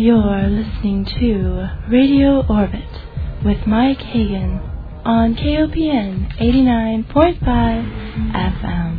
You're listening to Radio Orbit with Mike Hagan on KOPN 89.5 FM.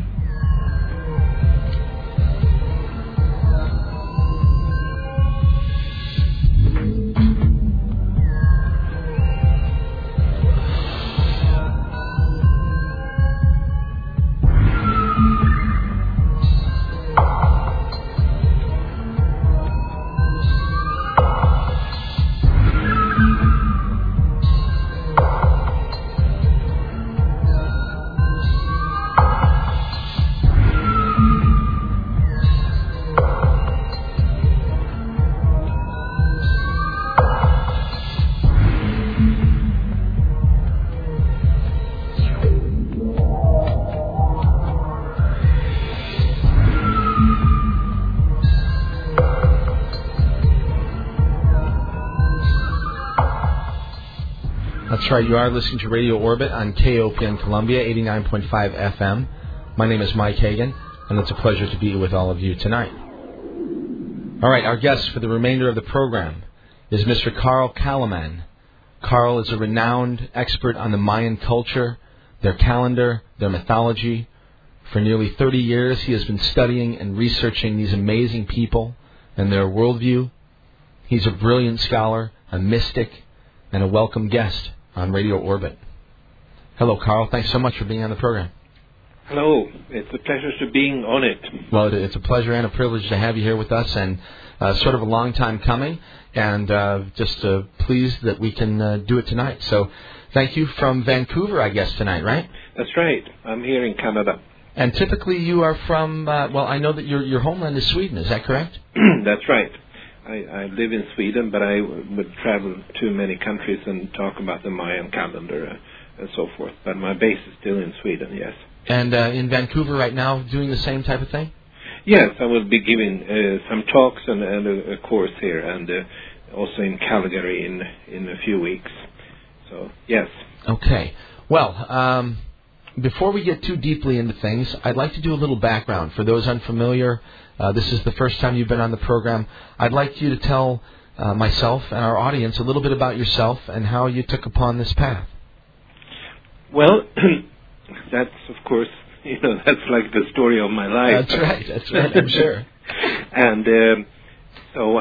That's right, you are listening to Radio Orbit on KOPN Columbia, 89.5 FM. My name is Mike Hagan, and it's a pleasure to be with all of you tonight. All right, our guest for the remainder of the program is Mr. Carl Kalaman. Carl is a renowned expert on the Mayan culture, their calendar, their mythology. For nearly 30 years, he has been studying and researching these amazing people and their worldview. He's a brilliant scholar, a mystic, and a welcome guest on Radio Orbit. Hello, Carl. Thanks so much for being on the program. Hello. It's a pleasure to being on it. Well, it's a pleasure and a privilege to have you here with us, and sort of a long time coming, and just pleased that we can do it tonight. So thank you from Vancouver, I guess, tonight, right? That's right. I'm here in Canada. And typically you are from, I know that your homeland is Sweden. Is that correct? That's right. I live in Sweden, but I would travel to many countries and talk about the Mayan calendar and so forth. But my base is still in Sweden, yes. And in Vancouver right now, doing the same type of thing? Yes, I will be giving some talks and a course here, and also in Calgary in a few weeks. So, yes. Okay. Well, before we get too deeply into things, I'd like to do a little background. For those unfamiliar, this is the first time you've been on the program. I'd like you to tell myself and our audience a little bit about yourself and how you took upon this path. Well, that's, of course, that's like the story of my life. That's right, I'm sure. And so,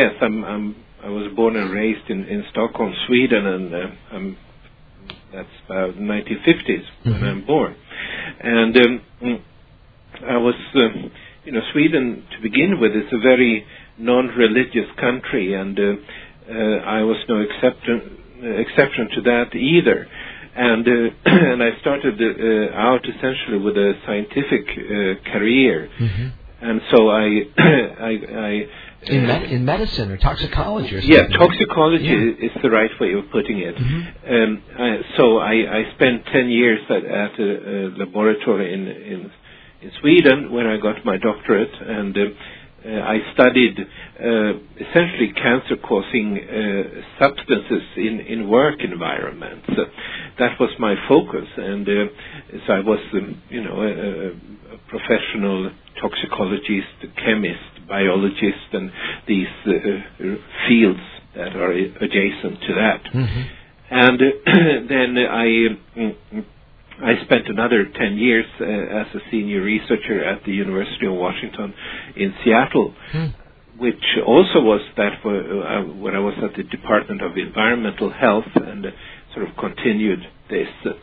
I was born and raised in Stockholm, Sweden, and that's about the 1950s when I'm born. And I was... Sweden, to begin with, is a very non-religious country, and I was no exception to that either. And and I started out essentially with a scientific career, and so I in medicine or toxicology or something. Yeah, toxicology is the right way of putting it. So I spent 10 years at a laboratory in Sweden when I got my doctorate, and I studied essentially cancer-causing substances in work environments. That was my focus, and so I was, a professional toxicologist, chemist, biologist, and these fields that are adjacent to that. And then I spent another 10 years as a senior researcher at the University of Washington in Seattle, which also was that when I was at the Department of Environmental Health, and sort of continued this.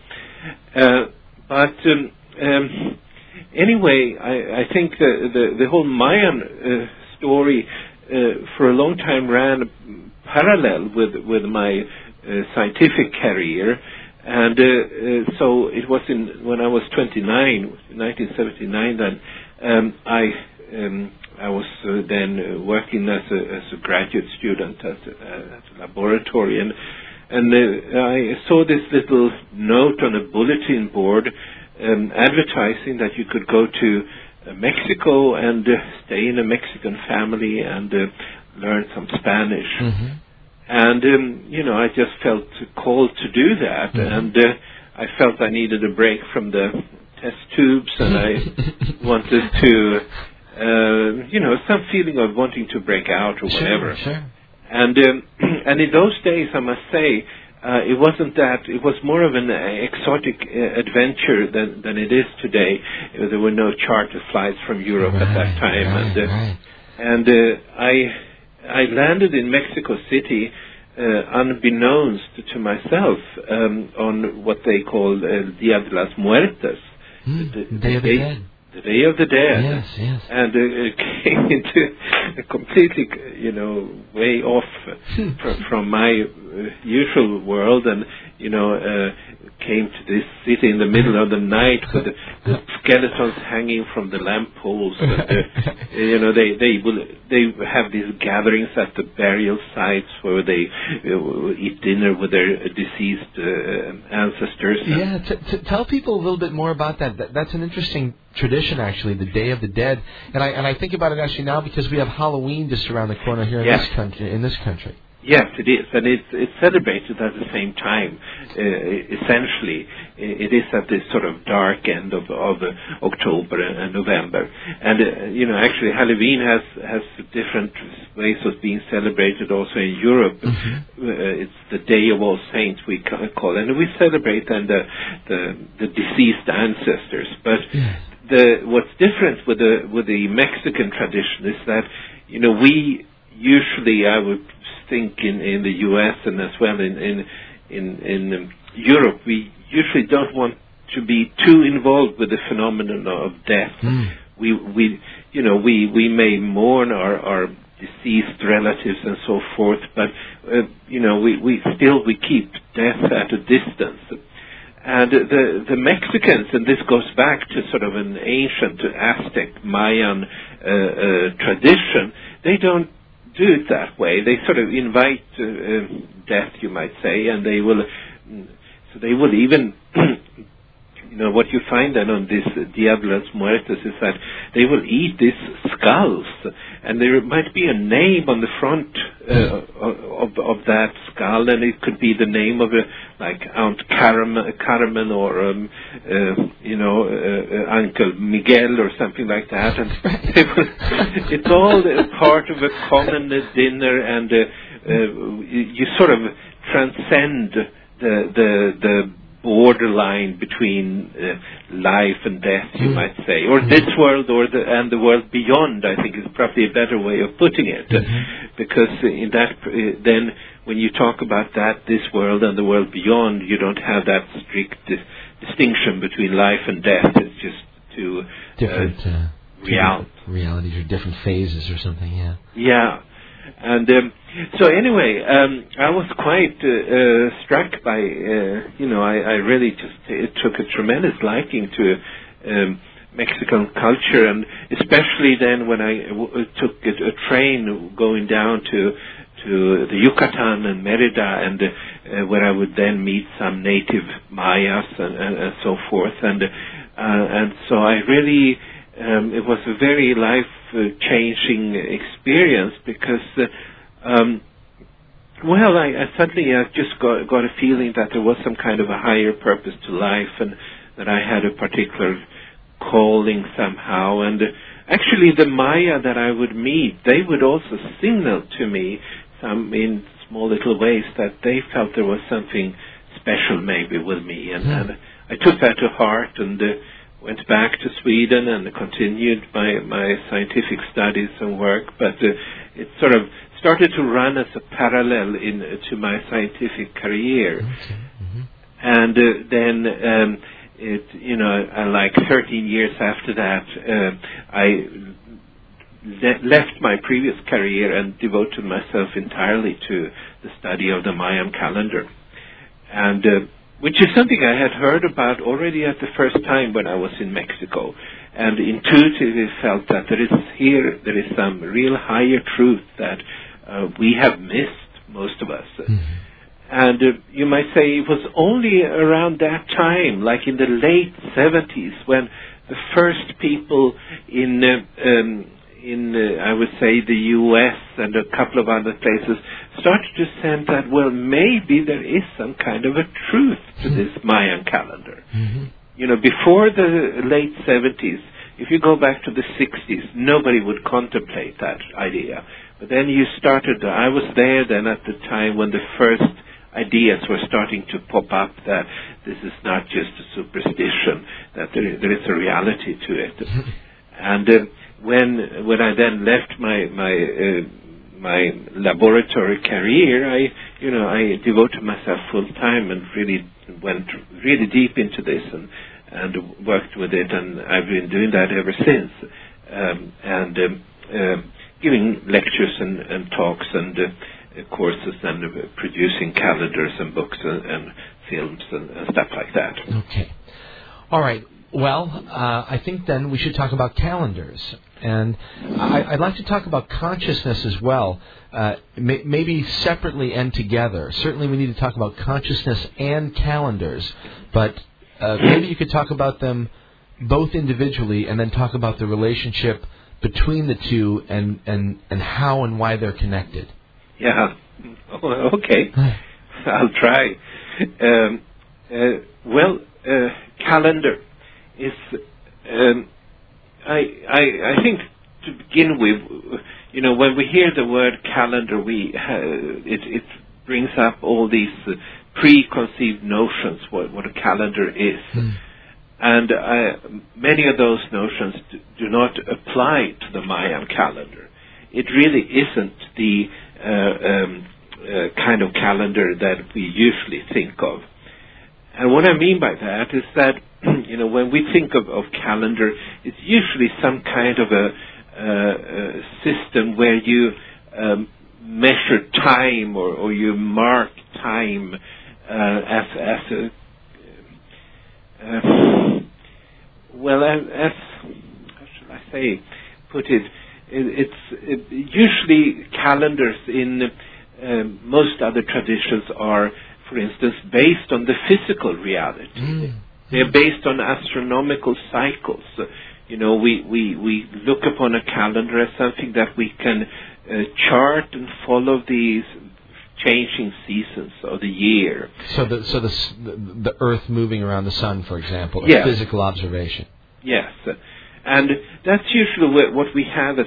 Anyway, I think the whole Mayan story for a long time ran parallel with my scientific career. And so it was when I was 29, 1979. Then I was then working as a graduate student at a laboratory, and I saw this little note on a bulletin board advertising that you could go to Mexico and stay in a Mexican family and learn some Spanish. And, I just felt called to do that. And I felt I needed a break from the test tubes, and I wanted to, some feeling of wanting to break out or whatever. Sure. And in those days, I must say, it wasn't that. It was more of an exotic adventure than it is today. There were no charter flights from Europe at that time, and I landed in Mexico City unbeknownst to myself on what they call Dia de las Muertes, the Day of the Dead. The Day of the Dead. Yes. And came into a completely, way off from my usual world, and came to this city in the middle of the night with the skeletons hanging from the lamppoles. And, they have these gatherings at the burial sites where they eat dinner with their deceased ancestors. Yeah, tell people a little bit more about that. That's an interesting tradition, actually, the Day of the Dead. And I think about it actually now because we have Halloween just around the corner here in this country. Yes, it is, and it's celebrated at the same time. Essentially, it is at this sort of dark end of October and November. And actually, Halloween has different ways of being celebrated also in Europe. It's the Day of All Saints, we call it, and we celebrate then the deceased ancestors. But what's different with the Mexican tradition is that we usually, I would think in the U.S. and as well in Europe, we usually don't want to be too involved with the phenomenon of death. We may mourn our deceased relatives and so forth, but we keep death at a distance. And the Mexicans, and this goes back to sort of an ancient Aztec Mayan tradition, they don't do it that way. They sort of invite death, you might say, and they will even, what you find then on this Dia de las Muertes is that they will eat these skulls, and there might be a name on the front of that skull, and it could be the name of like Aunt Carmen or Uncle Miguel or something like that, and it's all part of a common dinner, and you sort of transcend the borderline between life and death, you might say, or this world and the world beyond. I think is probably a better way of putting it, because in that then when you talk about this world and the world beyond, you don't have that strict distinction between life and death. It's just two different realities or different phases or something. Yeah. And so anyway, I was quite struck by, I really just took a tremendous liking to Mexican culture, and especially then when I took a train going down to the Yucatan and Merida, and where I would then meet some native Mayas and so forth, and so I really. It was a very life-changing experience because, I suddenly just got a feeling that there was some kind of a higher purpose to life, and that I had a particular calling somehow. And actually, the Maya that I would meet, they would also signal to me in small little ways that they felt there was something special maybe with me, and I took that to heart and. Went back to Sweden and continued my scientific studies and work, but it sort of started to run as a parallel to my scientific career. And then, like 13 years after that, I left my previous career and devoted myself entirely to the study of the Mayan calendar. And which is something I had heard about already at the first time when I was in Mexico, and intuitively felt that there is some real higher truth that we have missed, most of us. And you might say it was only around that time, like in the late 70s, when the first people in I would say the U.S. and a couple of other places started to sense that, well, maybe there is some kind of a truth to this Mayan calendar. Before the late 70s, if you go back to the 60s, nobody would contemplate that idea. But then I was there then at the time when the first ideas were starting to pop up that this is not just a superstition, that there is a reality to it. And when I then left my laboratory career, I devoted myself full time and really went really deep into this and worked with it, and I've been doing that ever since. Giving lectures and talks and courses and producing calendars and books and films and stuff like that. Okay. All right. Well, I think then we should talk about calendars. And I'd like to talk about consciousness as well, maybe separately and together. Certainly we need to talk about consciousness and calendars, but maybe you could talk about them both individually and then talk about the relationship between the two and how and why they're connected. Yeah. Okay. I'll try. Calendar is. I think to begin with, when we hear the word calendar, it brings up all these preconceived notions what a calendar is. And many of those notions do not apply to the Mayan calendar. It really isn't the kind of calendar that we usually think of. And what I mean by that is that, when we think of calendar, it's usually some kind of a system where you measure time or you mark time as a as how should I say, put it? It's usually calendars in most other traditions are, for instance, based on the physical reality. They're based on astronomical cycles. We look upon a calendar as something that we can chart and follow these changing seasons of the year. So the Earth moving around the sun, for example, a physical observation. Yes, and that's usually what we have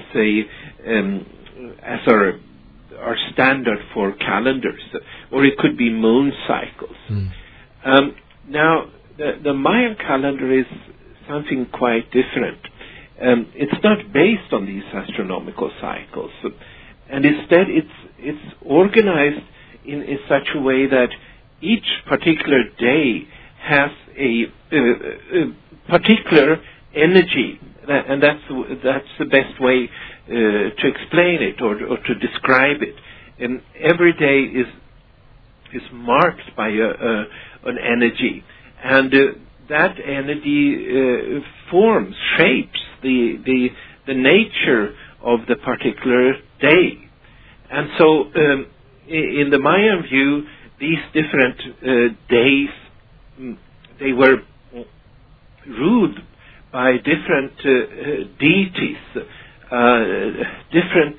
as our standard for calendars, or it could be moon cycles. Now, the Mayan calendar is something quite different. It's not based on these astronomical cycles, and instead it's organized in such a way that each particular day has a particular energy, and that's the best way to explain it or to describe it. And every day is marked by an energy, and that energy shapes the nature of the particular day. And so, in the Mayan view, these different days, they were ruled by different deities, different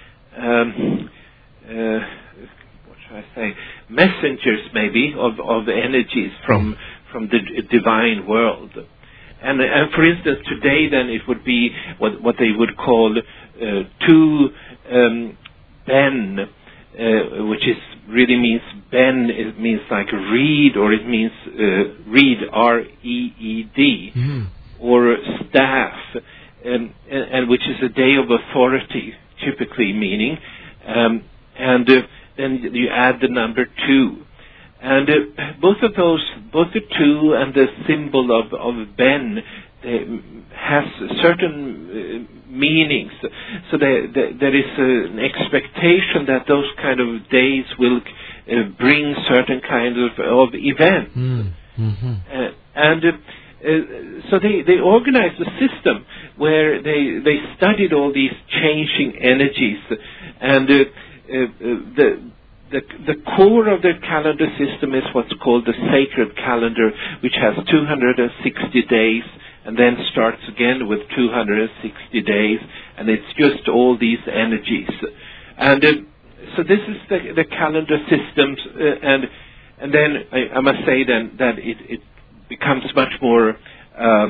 what should I say, messengers maybe of energies from the divine world. And for instance, today then it would be what they would call two Ben, which really means Ben. It means like reed, or it means reed, R-E-E-D, or staff, and which is a day of authority, typically meaning, and then you add the number 2. And both the 2 and the symbol of Ben has certain meanings. So there is an expectation that those kind of days will bring certain kind of event. So they organized a system where they studied all these changing energies, and the core of the calendar system is what's called the sacred calendar, which has 260 days, and then starts again with 260 days, and it's just all these energies. And so this is the calendar systems, and then I must say then that it becomes much more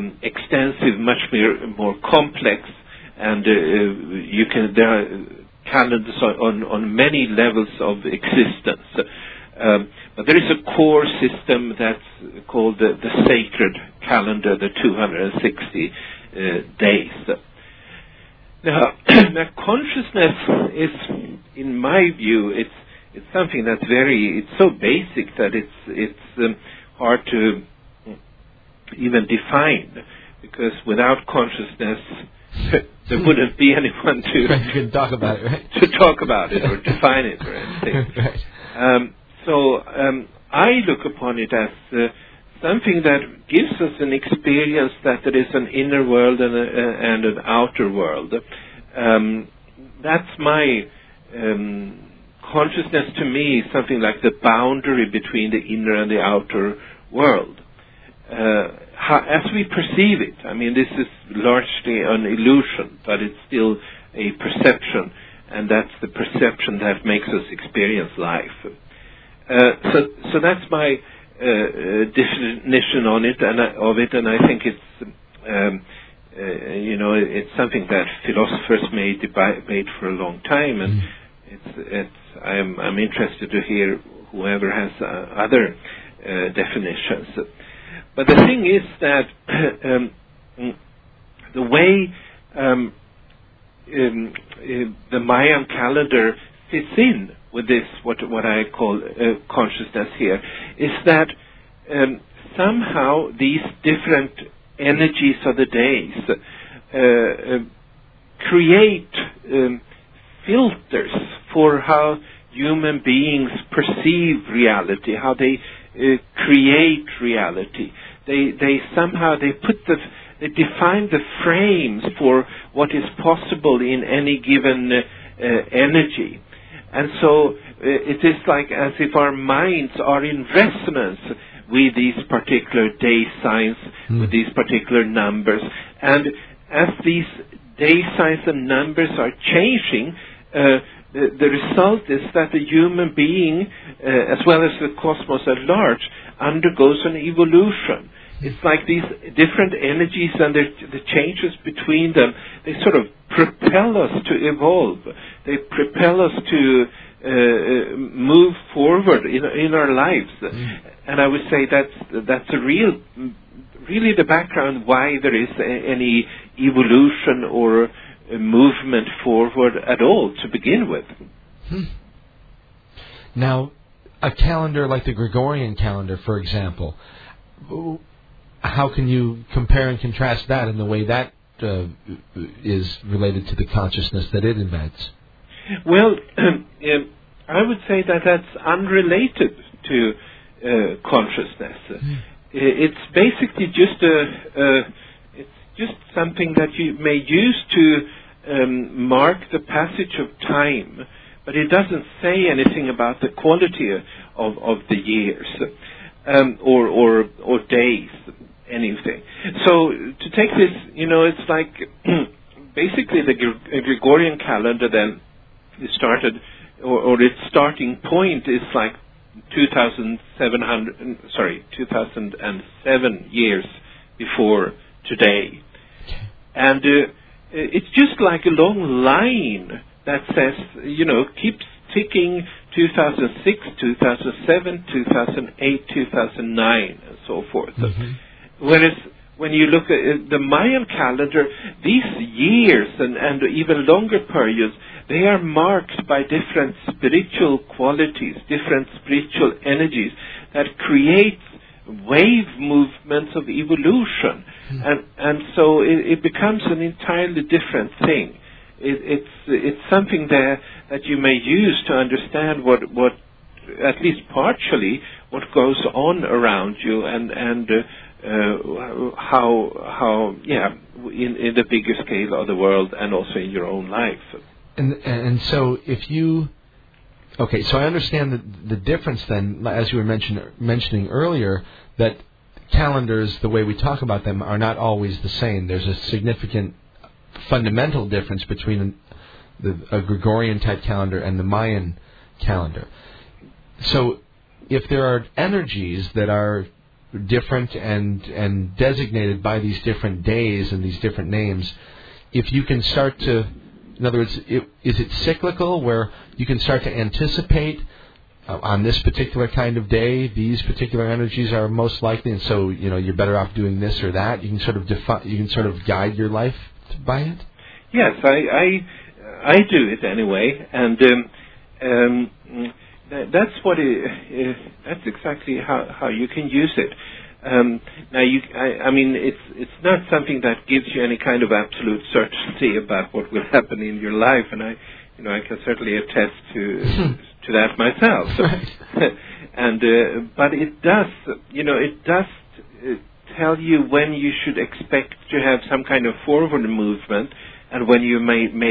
extensive, much more complex, and there are calendars on many levels of existence. But there is a core system that's called the sacred calendar, the 260 days. Now, consciousness is, in my view, it's something that's it's so basic that it's hard to even define, because without consciousness there wouldn't be anyone to talk about it, right? To talk about it or define it or anything. Right. So I look upon it as something that gives us an experience that there is an inner world and an outer world. That's my consciousness. To me, something like the boundary between the inner and the outer world. As we perceive it, I mean, this is largely an illusion, but it's still a perception, and that's the perception that makes us experience life. So that's my definition on it, and I think it's it's something that philosophers may debate for a long time, and I'm interested to hear whoever has other definitions. But the thing is that the way the Mayan calendar fits in with this, what I call consciousness here, is that somehow these different energies of the days create filters for how human beings perceive reality, how they create reality. They define the frames for what is possible in any given energy. And so it is like as if our minds are in resonance with these particular day signs, with these particular numbers. And as these day signs and numbers are changing, the result is that the human being, as well as the cosmos at large, undergoes an evolution. It's like these different energies and the changes between them, they sort of propel us to evolve. They propel us to move forward in our lives. And I would say that's really the background why there is any evolution or movement forward at all to begin with. Now, a calendar like the Gregorian calendar, for example, how can you compare and contrast that in the way that is related to the consciousness that it embeds? Well, I would say that that's unrelated to consciousness. It's basically just something that you may use to mark the passage of time, but it doesn't say anything about the quality of the years or days, anything. So to take this, it's like basically the Gregorian calendar then started, or its starting point is like 2007 years before today. And it's just like a long line that says, keeps ticking 2006, 2007, 2008, 2009, and so forth. Whereas when you look at the Mayan calendar, these years and even longer periods, they are marked by different spiritual qualities, different spiritual energies that create wave movements of evolution. And so it becomes an entirely different thing. It's something there that you may use to understand what at least partially what goes on around you and how in the bigger scale of the world and also in your own life. And so if you... Okay, so I understand the difference then, as you were mentioning earlier, that calendars, the way we talk about them, are not always the same. There's a significant fundamental difference between a Gregorian-type calendar and the Mayan calendar. So if there are energies that are different and designated by these different days and these different names, if you can start to In other words, is it cyclical where you can start to anticipate on this particular kind of day, these particular energies are most likely, and so you're better off doing this or that. You can sort of guide your life by it. Yes, I do it anyway, and that's what that's exactly how you can use it. Now, I mean, it's not something that gives you any kind of absolute certainty about what will happen in your life, and I can certainly attest to that myself. And but it does, tell you when you should expect to have some kind of forward movement, and when you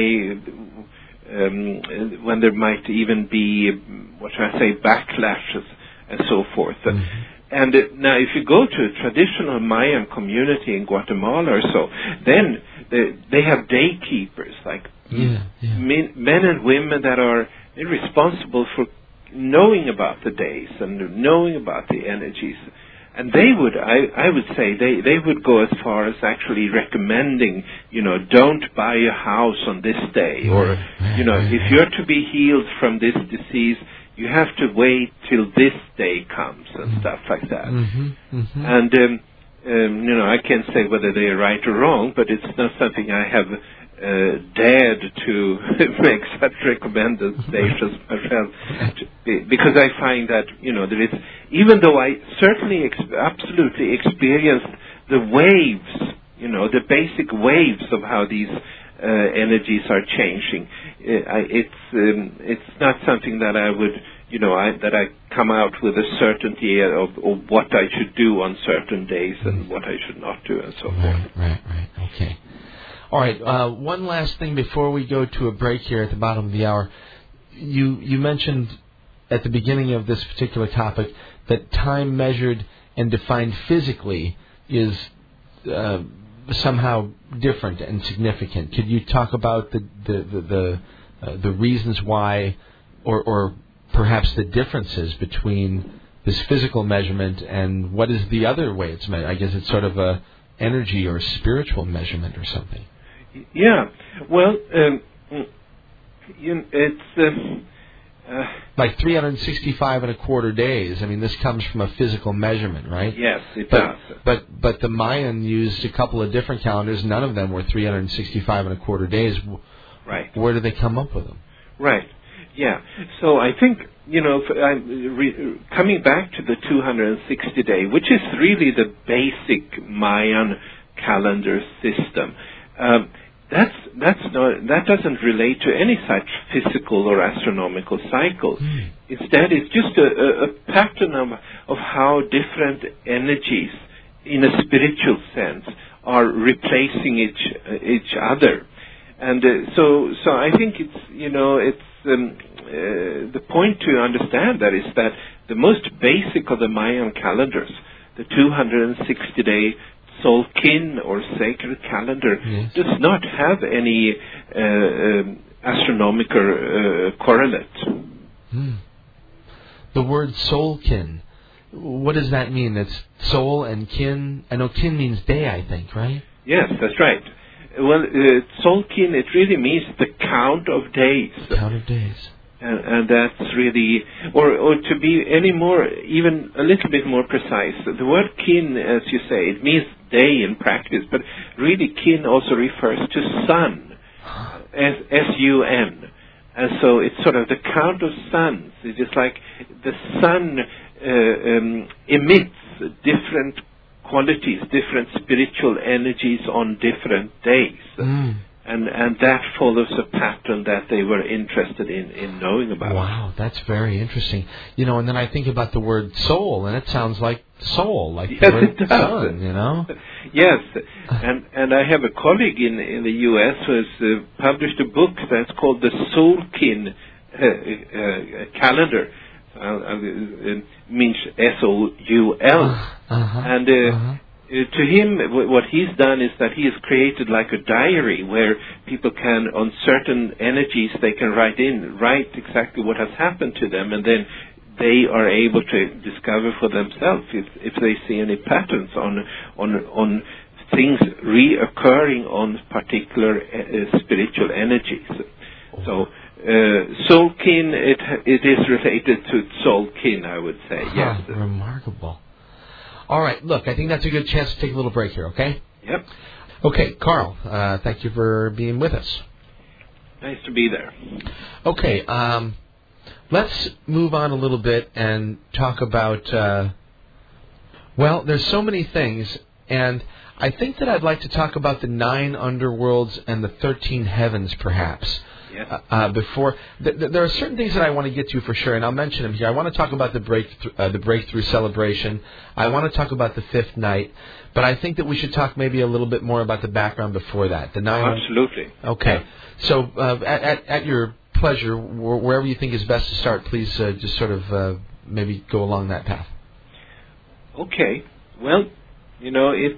when there might even be, backlashes and so forth. Mm-hmm. And now, if you go to a traditional Mayan community in Guatemala or so, then they have day keepers, like men and women that are responsible for knowing about the days and knowing about the energies. And they would, I would say, they would go as far as actually recommending, don't buy a house on this day, or, if you're to be healed from this disease, you have to wait till this day comes and stuff like that. Mm-hmm, mm-hmm. And, I can't say whether they are right or wrong, but it's not something I have dared to make such recommendations myself, because I find that, there is, even though I certainly absolutely experienced the waves, the basic waves of how these energies are changing, it's not something that I would, that I come out with a certainty of what I should do on certain days and what I should not do and so forth. Right, okay. All right, one last thing before we go to a break here at the bottom of the hour. You mentioned at the beginning of this particular topic that time measured and defined physically is somehow different and significant. Could you talk about the reasons why, or perhaps the differences between this physical measurement and what is the other way it's measured? I guess it's sort of a energy or spiritual measurement or something. Yeah, well, it's like 365 and a quarter days. I mean, this comes from a physical measurement, right? Yes, it does. But the Mayan used a couple of different calendars. None of them were 365 and a quarter days. Right. Where did they come up with them? Right. Yeah. So I think, coming back to the 260 day, which is really the basic Mayan calendar system. That doesn't relate to any such physical or astronomical cycle. Instead, it's just a pattern of how different energies, in a spiritual sense, are replacing each other. And so I think it's the point to understand that is that the most basic of the Mayan calendars, the 260-day Solkin or sacred calendar, does not have any astronomical correlate. The word Solkin, what does that mean? That's soul and kin. I know kin means day, I think, right? Yes, that's right. Well, Solkin, it really means the count of days. Count of days. And that's really, or to be any more, even a little bit more precise, the word kin, as you say, it means day in practice, but really kin also refers to sun, S-U-N. And so it's sort of the count of suns. It is like the sun emits different qualities, different spiritual energies on different days. And that follows a pattern that they were interested in knowing about. Wow, that's very interesting. And then I think about the word soul, and it sounds like soul, like the word sun, Yes, and I have a colleague in the U.S. who has published a book that's called the Solkin calendar. It means S-O-U-L. And to him, what he's done is that he has created like a diary where people can, on certain energies, they can write exactly what has happened to them, and then they are able to discover for themselves if they see any patterns on things reoccurring on particular spiritual energies. So Tzolk'in, it is related to Tzolk'in, I would say. Yes. Remarkable. All right, look, I think that's a good chance to take a little break here, okay? Yep. Okay, Carl, thank you for being with us. Nice to be there. Okay, let's move on a little bit and talk about, there's so many things, and I think that I'd like to talk about the 9 underworlds and the 13 heavens, perhaps. Yes. Before there are certain things that I want to get to for sure, and I'll mention them here. I want to talk about the breakthrough celebration. I want to talk about the 5th night, but I think that we should talk maybe a little bit more about the background before that. The 9. Absolutely. Okay. So at your pleasure, wherever you think is best to start, please just sort of maybe go along that path. Okay. Well, it's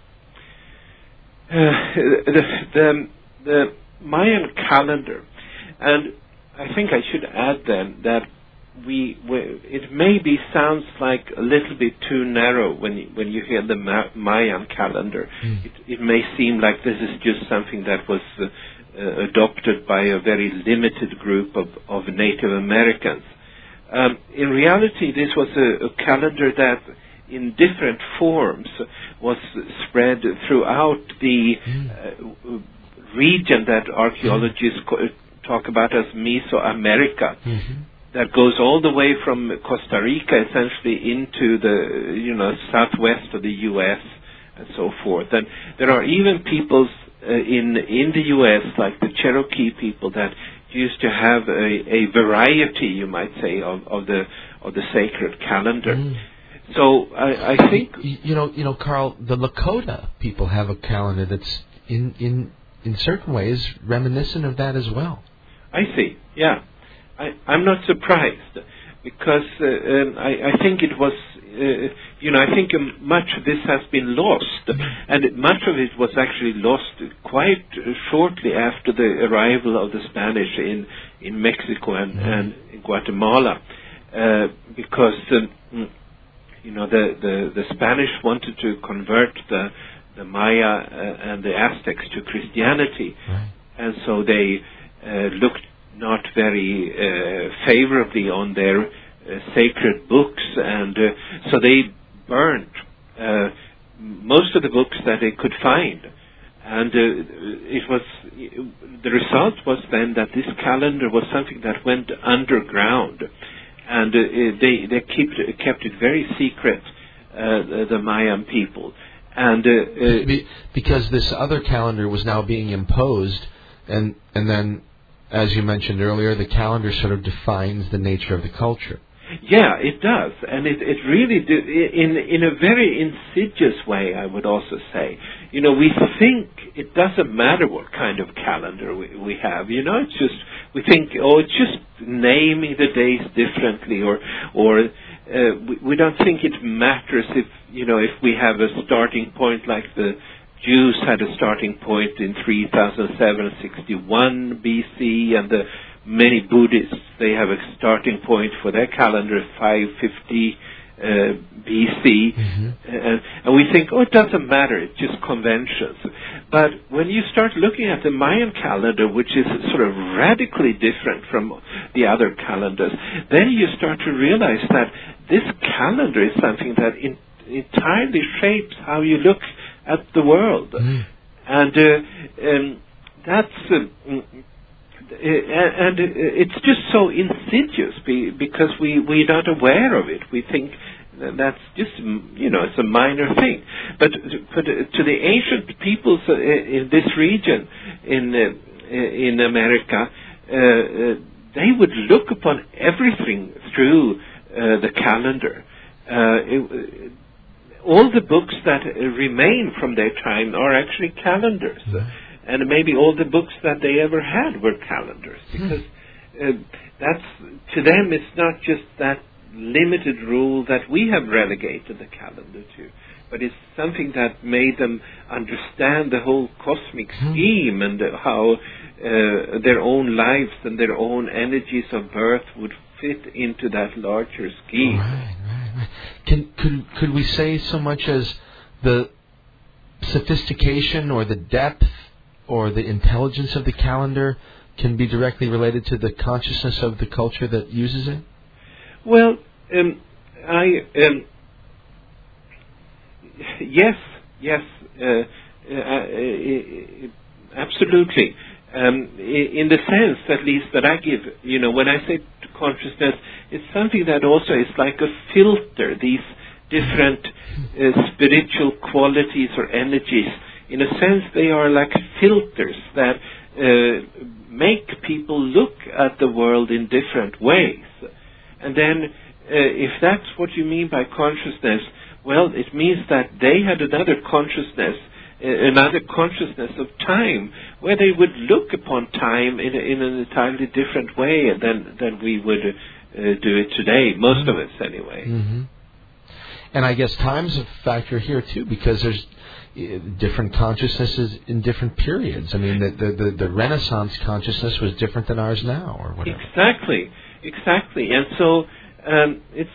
the Mayan calendar, and I think I should add then that it maybe sounds like a little bit too narrow when you hear the Mayan calendar. It may seem like this is just something that was adopted by a very limited group of Native Americans. In reality, this was a calendar that in different forms was spread throughout the region that archaeologists talk about as Mesoamerica, that goes all the way from Costa Rica essentially into the southwest of the U.S. and so forth. And there are even peoples in the U.S. like the Cherokee people that used to have a variety, you might say, of the sacred calendar. So I think Carl, the Lakota people have a calendar that's in certain ways reminiscent of that as well. I see. Yeah, I'm not surprised because I think it was. I think much of this has been lost, and much of it was actually lost quite shortly after the arrival of the Spanish in Mexico and in Guatemala, because the Spanish wanted to convert the Maya and the Aztecs to Christianity, and so they looked not very favorably on their sacred books, and so they burned most of the books that they could find, and the result was then that this calendar was something that went underground, and they kept it very secret, the Mayan people. And because this other calendar was now being imposed, and then, as you mentioned earlier, the calendar sort of defines the nature of the culture. Yeah, it does, and it really in a very insidious way, I would also say. We think it doesn't matter what kind of calendar we have. It's just we think, it's just naming the days differently, or we don't think it matters if we have a starting point like the Jews had a starting point in 3761 BC, and the many Buddhists, they have a starting point for their calendar 550 BC, and we think, it doesn't matter, it's just conventions. But when you start looking at the Mayan calendar, which is sort of radically different from the other calendars, then you start to realize that this calendar is something that entirely shapes how you look at the world. And that's... and it's just so insidious because we're not aware of it. We think that's just, it's a minor thing. But to the ancient peoples in this region, in America, they would look upon everything through the calendar. All the books that remain from their time are actually calendars. And maybe all the books that they ever had were calendars, because that's, to them, it's not just that limited rule that we have relegated the calendar to, but it's something that made them understand the whole cosmic scheme and how their own lives and their own energies of birth would fit into that larger scheme. Right. Could we say so much as the sophistication or the depth or the intelligence of the calendar can be directly related to the consciousness of the culture that uses it? Well, yes, absolutely. In the sense, at least, that I give, when I say consciousness, it's something that also is like a filter. These different spiritual qualities or energies, in a sense, they are like filters that make people look at the world in different ways. And then, if that's what you mean by consciousness, well, it means that they had another consciousness of time, where they would look upon time in an entirely different way than we would do it today, most of us anyway. Mm-hmm. And I guess time's a factor here too, because there's different consciousnesses in different periods. I mean, the Renaissance consciousness was different than ours now, or whatever. Exactly. And so it's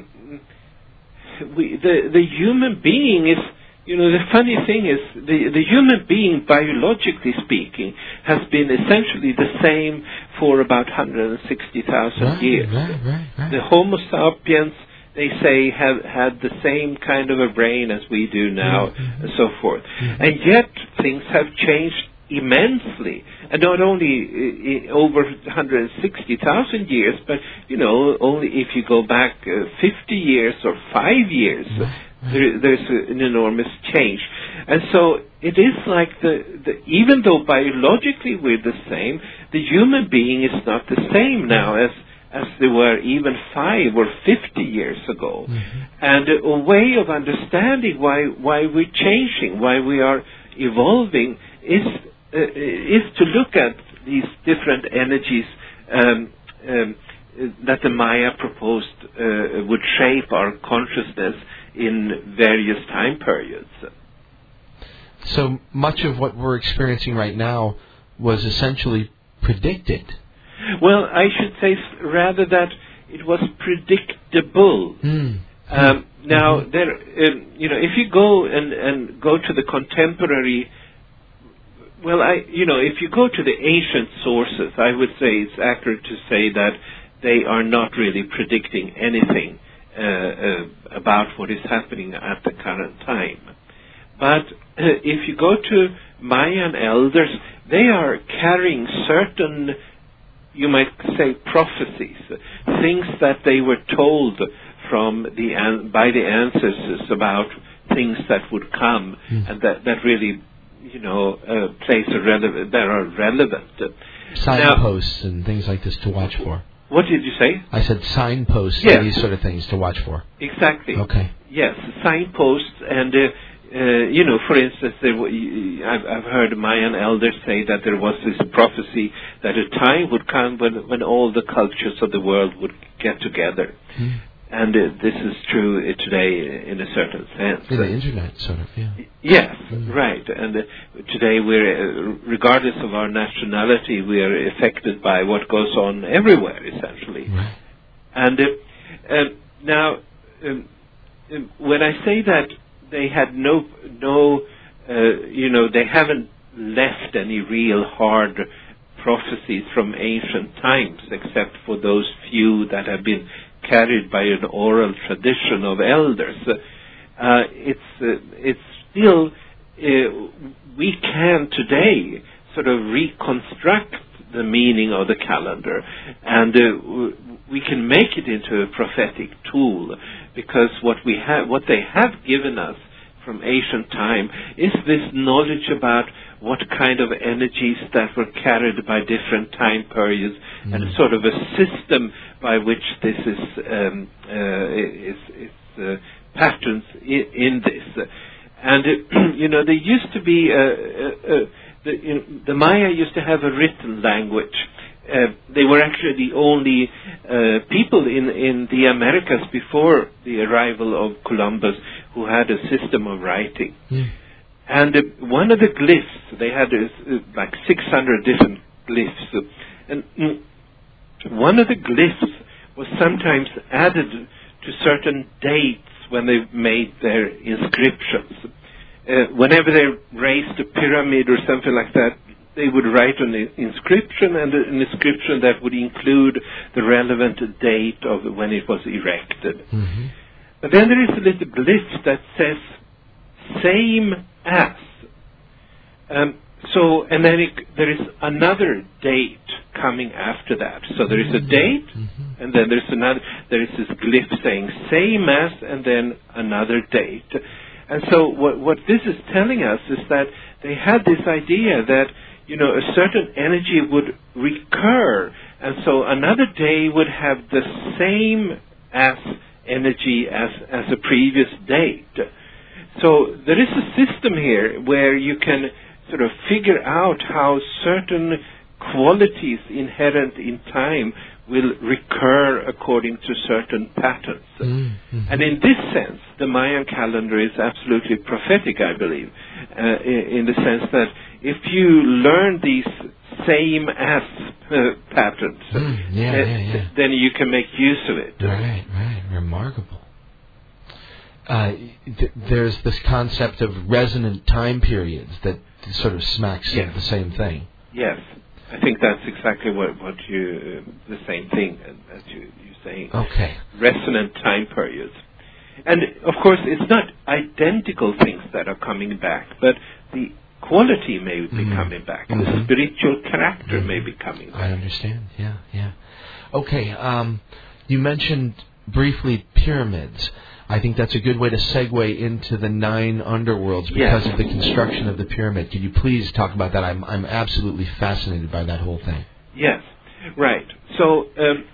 the human being is. The funny thing is, the human being, biologically speaking, has been essentially the same for about 160,000 years. Right. The Homo sapiens, they say, have had the same kind of a brain as we do now, and so forth. And yet, things have changed immensely. And not only over 160,000 years, but, only if you go back 50 years or 5 years, there's an enormous change. And so it is like even though biologically we're the same, the human being is not the same now as they were even 5 or 50 years ago. And a way of understanding why we're changing, why we are evolving, is to look at these different energies that the Maya proposed would shape our consciousness in various time periods. So much of what we're experiencing right now was essentially predicted. Well, I should say rather that it was predictable. Now, there, if you go and go to the contemporary, if you go to the ancient sources, I would say it's accurate to say that they are not really predicting anything about what is happening at the current time. But if you go to Mayan elders, they are carrying certain, you might say, prophecies, things that they were told by the ancestors about things that would come, and that really, that are relevant. Signposts and things like this to watch for. What did you say? I said signposts and these sort of things to watch for. Exactly. Okay. Yes, signposts and, for instance, I've heard Mayan elders say that there was this prophecy that a time would come when all the cultures of the world would get together. And this is true today in a certain sense. In the internet, sort of, yeah. Yes, right. And today we're, regardless of our nationality, we are affected by what goes on everywhere, essentially. Right. And now, when I say that they had they haven't left any real hard prophecies from ancient times, except for those few that have been carried by an oral tradition of elders. It's still, we can today sort of reconstruct the meaning of the calendar, and we can make it into a prophetic tool, because what they have given us from ancient time is this knowledge about what kind of energies that were carried by different time periods, and sort of a system by which this is patterns in this. And there used to be the Maya used to have a written language. They were actually the only people in the Americas before the arrival of Columbus who had a system of writing. And one of the glyphs, they had like 600 different glyphs, and one of the glyphs was sometimes added to certain dates when they made their inscriptions. whenever they raised a pyramid or something like that, they would write an inscription, and an inscription that would include the relevant date of when it was erected. Mm-hmm. But then there is a little glyph that says "same as." And then there is another date coming after that. So there is a date, and then there is this glyph saying "same as," and then another date. And so what this is telling us is that they had this idea that, a certain energy would recur, and so another day would have the same as energy as a previous date. So there is a system here where you can sort of figure out how certain qualities inherent in time will recur according to certain patterns. Mm-hmm. And in this sense, the Mayan calendar is absolutely prophetic, I believe, in the sense that if you learn these same as patterns, then you can make use of it. Right. Remarkable. There's this concept of resonant time periods that sort of smacks of the same thing. Yes. I think that's exactly the same thing as you're saying. Okay. Resonant time periods. And, of course, it's not identical things that are coming back, but the quality may be coming back. The spiritual character may be coming back. I understand. Yeah. Okay. You mentioned briefly pyramids. I think that's a good way to segue into the 9 underworlds because of the construction of the pyramid. Could you please talk about that? I'm absolutely fascinated by that whole thing. Yes, right. So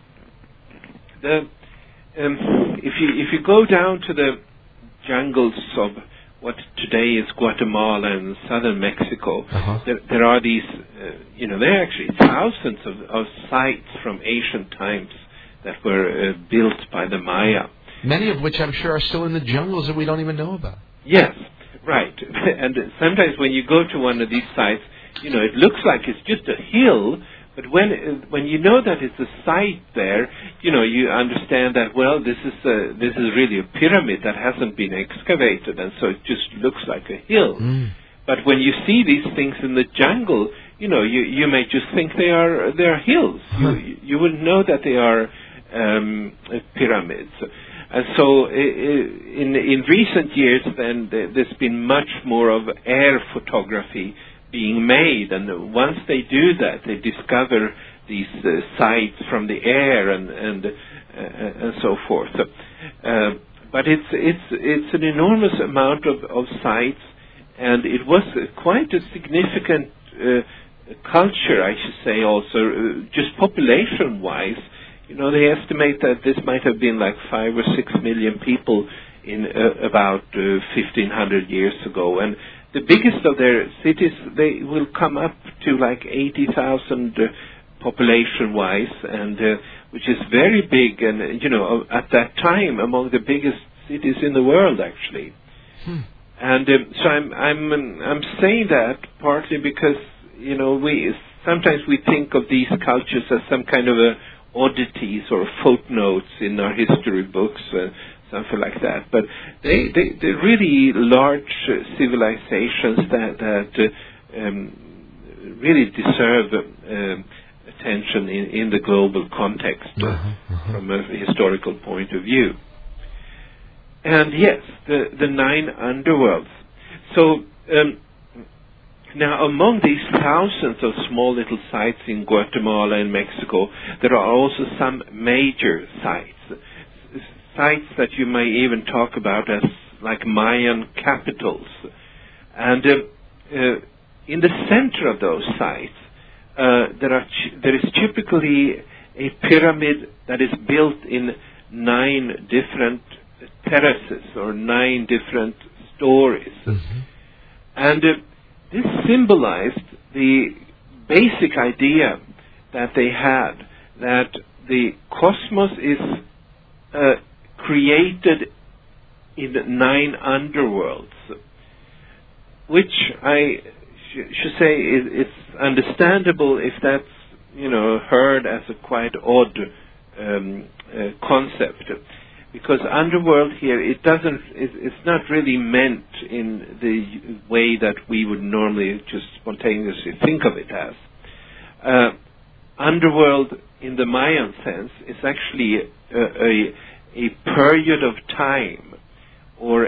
if you go down to the jungles of what today is Guatemala and southern Mexico, there are these, there are actually thousands of sites from ancient times that were built by the Maya. Many of which I'm sure are still in the jungles that we don't even know about. Yes, right. And sometimes when you go to one of these sites, it looks like it's just a hill, but when you know that it's a site there, you understand that, well, this is really a pyramid that hasn't been excavated, and so it just looks like a hill. But when you see these things in the jungle, you may just think they are hills. You wouldn't know that they are pyramids. And so in recent years, then, there's been much more of air photography being made. And once they do that, they discover these sites from the air and so forth. But it's an enormous amount of sites, and it was quite a significant culture, I should say, also, just population-wise. They estimate that this might have been like 5 or 6 million people in about 1,500 years ago. And the biggest of their cities, they will come up to like 80,000 population-wise, and which is very big, and at that time among the biggest cities in the world, actually. And so I'm saying that partly because we sometimes think of these cultures as some kind of oddities or footnotes in our history books, something like that. But they're really large civilizations that really deserve attention in the global context from a historical point of view. And yes, the 9 underworlds. So now, among these thousands of small little sites in Guatemala and Mexico, there are also some major sites that you may even talk about as like Mayan capitals. And in the center of those sites, there is typically a pyramid that is built in 9 different terraces or 9 different stories. And this symbolized the basic idea that they had, that the cosmos is created in 9 underworlds, which I should say it's understandable if that's heard as a quite odd concept, because underworld here, it's not really meant in the way that we would normally just spontaneously think of it as. Underworld, in the Mayan sense, is actually a period of time, or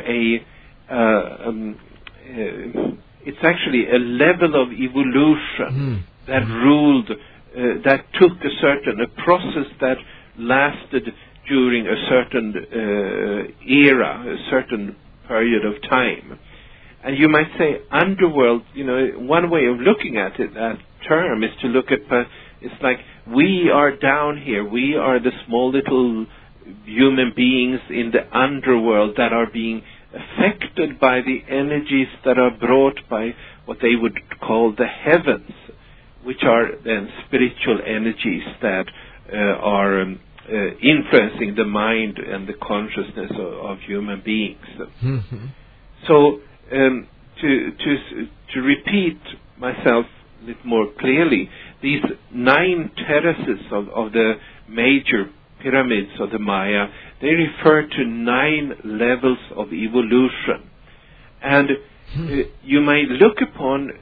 it's actually a level of evolution that ruled, that took a process that lasted during a certain era, a certain period of time. And you might say underworld, one way of looking at it, that term, is to look at, it's like we are down here, we are the small little human beings in the underworld that are being affected by the energies that are brought by what they would call the heavens, which are then spiritual energies that are influencing the mind and the consciousness of human beings. Mm-hmm. So, to repeat myself a little more clearly, these 9 terraces of the major pyramids of the Maya, they refer to 9 levels of evolution. And you might look upon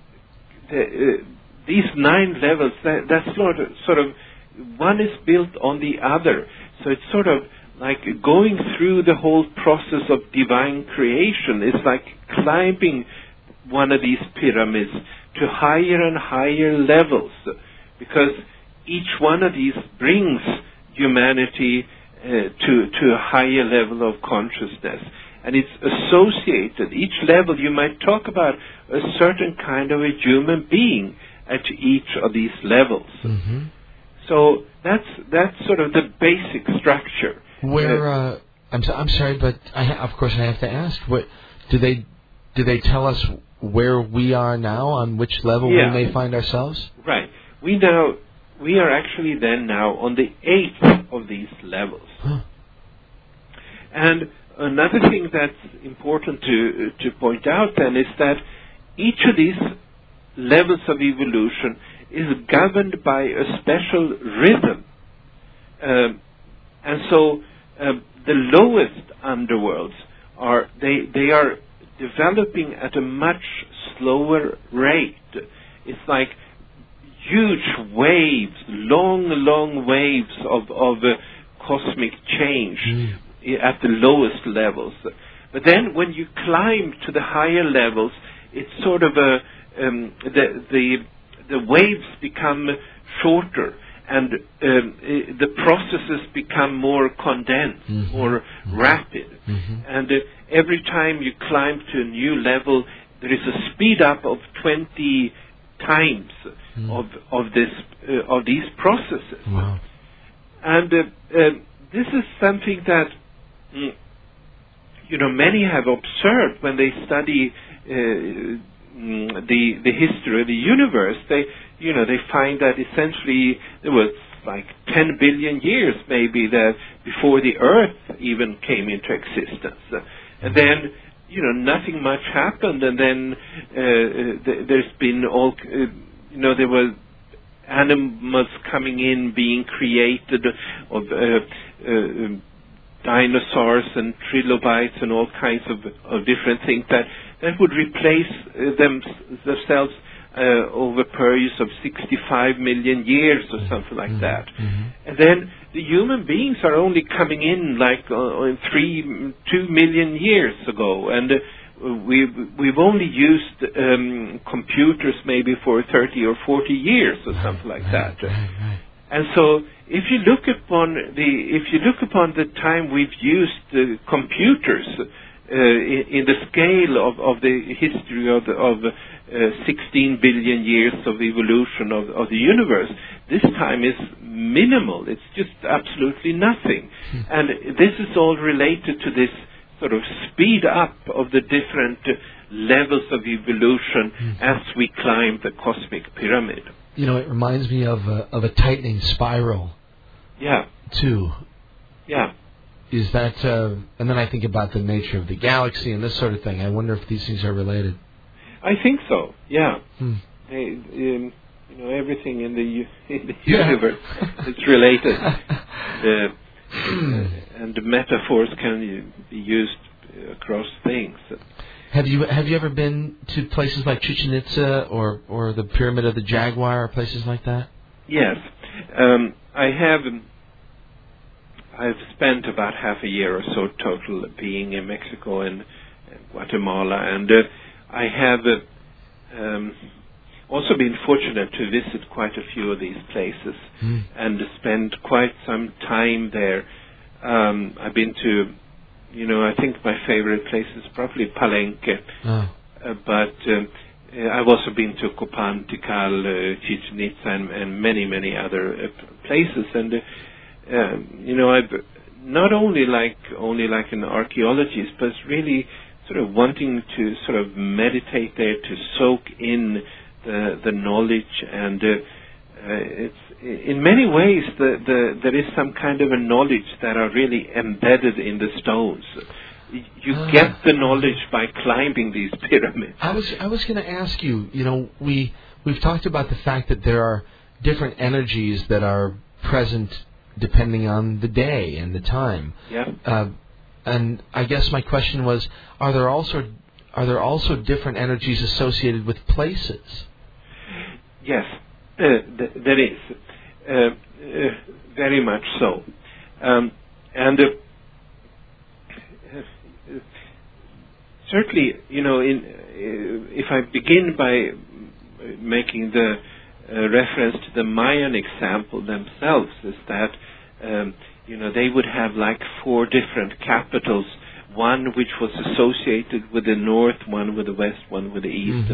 these 9 levels, that's sort of, one is built on the other. So it's sort of like going through the whole process of divine creation. It's like climbing one of these pyramids to higher and higher levels, because each one of these brings humanity to a higher level of consciousness. And it's associated, each level you might talk about a certain kind of a human being at each of these levels. Mm-hmm. So that's sort of the basic structure. Where I'm sorry, but of course I have to ask. What do they tell us where we are now, on which level we may find ourselves? Right. We are actually then now on the 8th of these levels. Huh. And another thing that's important to point out then is that each of these levels of evolution is governed by a special rhythm. And so the lowest underworlds are developing at a much slower rate. It's like huge waves, long waves of cosmic change at the lowest levels. But then when you climb to the higher levels, it's sort of the waves become shorter, and the processes become more condensed, more rapid. Mm-hmm. And every time you climb to a new level, there is a speed up of 20 times of these processes. Wow. And this is something that many have observed when they study the history of the universe. They find that essentially there was like 10 billion years maybe before the Earth even came into existence, and then nothing much happened, and then there's been there were animals coming in, being created of dinosaurs and trilobites and all kinds of different things that would replace themselves over periods of 65 million years or something like that. Mm-hmm. And then the human beings are only coming in like 2 million years ago, and we've only used computers maybe for 30 or 40 years or something like that. Right. And so if you look upon the time we've used computers in the scale of the history of 16 billion years of evolution of the universe, this time is minimal. It's just absolutely nothing. And this is all related to this sort of speed up of the different levels of evolution as we climb the cosmic pyramid. It reminds me of a tightening spiral. Yeah. Too. Yeah. Is that, and then I think about the nature of the galaxy and this sort of thing. I wonder if these things are related. I think so. Yeah. Everything in the universe is related. and metaphors can be used across things. Have you ever been to places like Chichen Itza or the Pyramid of the Jaguar or places like that? Yes, I have. I've spent about half a year or so total being in Mexico and Guatemala, and I have also been fortunate to visit quite a few of these places and spend quite some time there. I've been to, I think my favorite place is probably Palenque, but I've also been to Copan, Tikal, Chichen Itza, and many, many other places. And I've not only like an archaeologist, but really sort of wanting to sort of meditate there, to soak in the knowledge, and it's in many ways there is some kind of a knowledge that are really embedded in the stones. You get the knowledge by climbing these pyramids. I was going to ask you. We've talked about the fact that there are different energies that are present depending on the day and the time. Yeah. And I guess my question was: Are there also different energies associated with places? Yes, there is, very much so, and certainly, if I begin by making the reference to the Mayan example themselves, is that they would have like 4 different capitals. One which was associated with the north, one with the west, one with the east,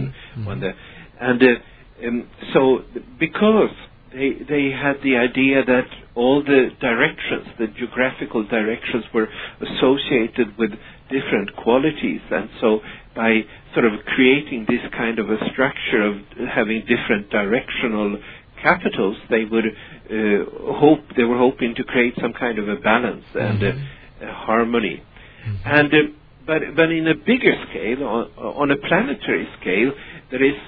so because they had the idea that all the directions, the geographical directions, were associated with different qualities, and so by sort of creating this kind of a structure of having different directional capitals, they were hoping to create some kind of a balance and a harmony. And but in a bigger scale, on a planetary scale, there is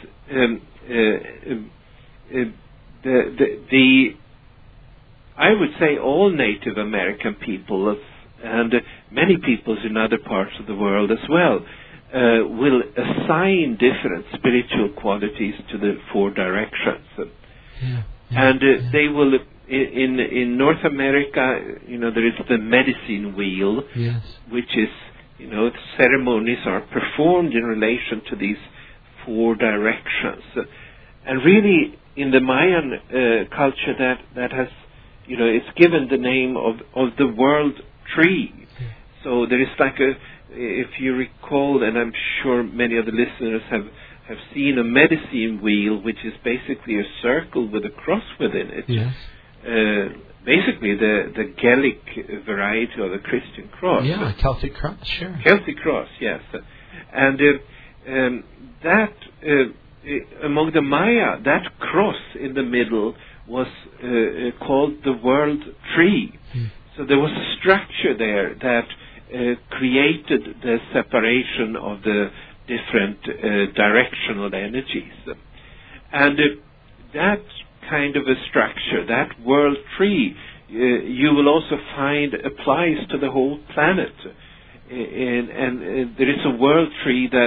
I would say all Native American peoples and many peoples in other parts of the world as well will assign different spiritual qualities to the 4 directions. And they will, in North America, there is the medicine wheel, which is, ceremonies are performed in relation to these 4 directions. And really, in the Mayan culture, that has, it's given the name of the world tree. So there is like if you recall, and I'm sure many of the listeners have seen a medicine wheel, which is basically a circle with a cross within it. Yes. Basically the Gaelic variety of the Christian cross. Yeah, Celtic cross, sure. Celtic cross, yes. And that, among the Maya, that cross in the middle was called the world tree. So there was a structure there that created the separation of the different directional energies. And that kind of a structure, that world tree, you will also find applies to the whole planet. And there is a world tree that,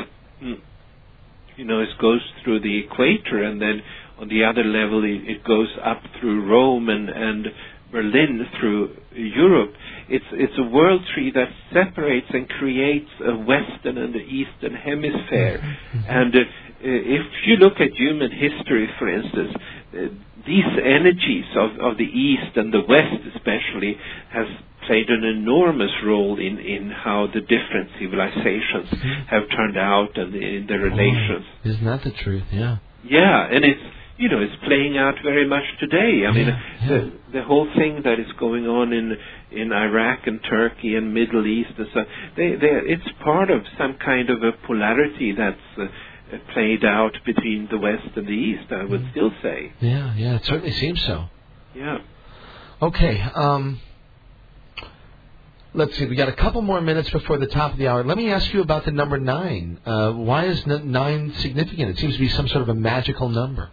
it goes through the equator, and then on the other level it goes up through Rome and Berlin through Europe. It's a world tree that separates and creates a Western and the Eastern hemisphere. And if you look at human history, for instance, these energies of the East and the West especially has played an enormous role in how the different civilizations have turned out and in their relations. Isn't that the truth? Yeah. Yeah, and it's playing out very much today. I mean, the whole thing that is going on in Iraq and Turkey and Middle East, and so it's part of some kind of a polarity that's played out between the West and the East, I would still say. Yeah, it certainly seems so. Yeah. Okay, let's see, we got a couple more minutes before the top of the hour. Let me ask you about the number 9. Why is 9 significant? It seems to be some sort of a magical number.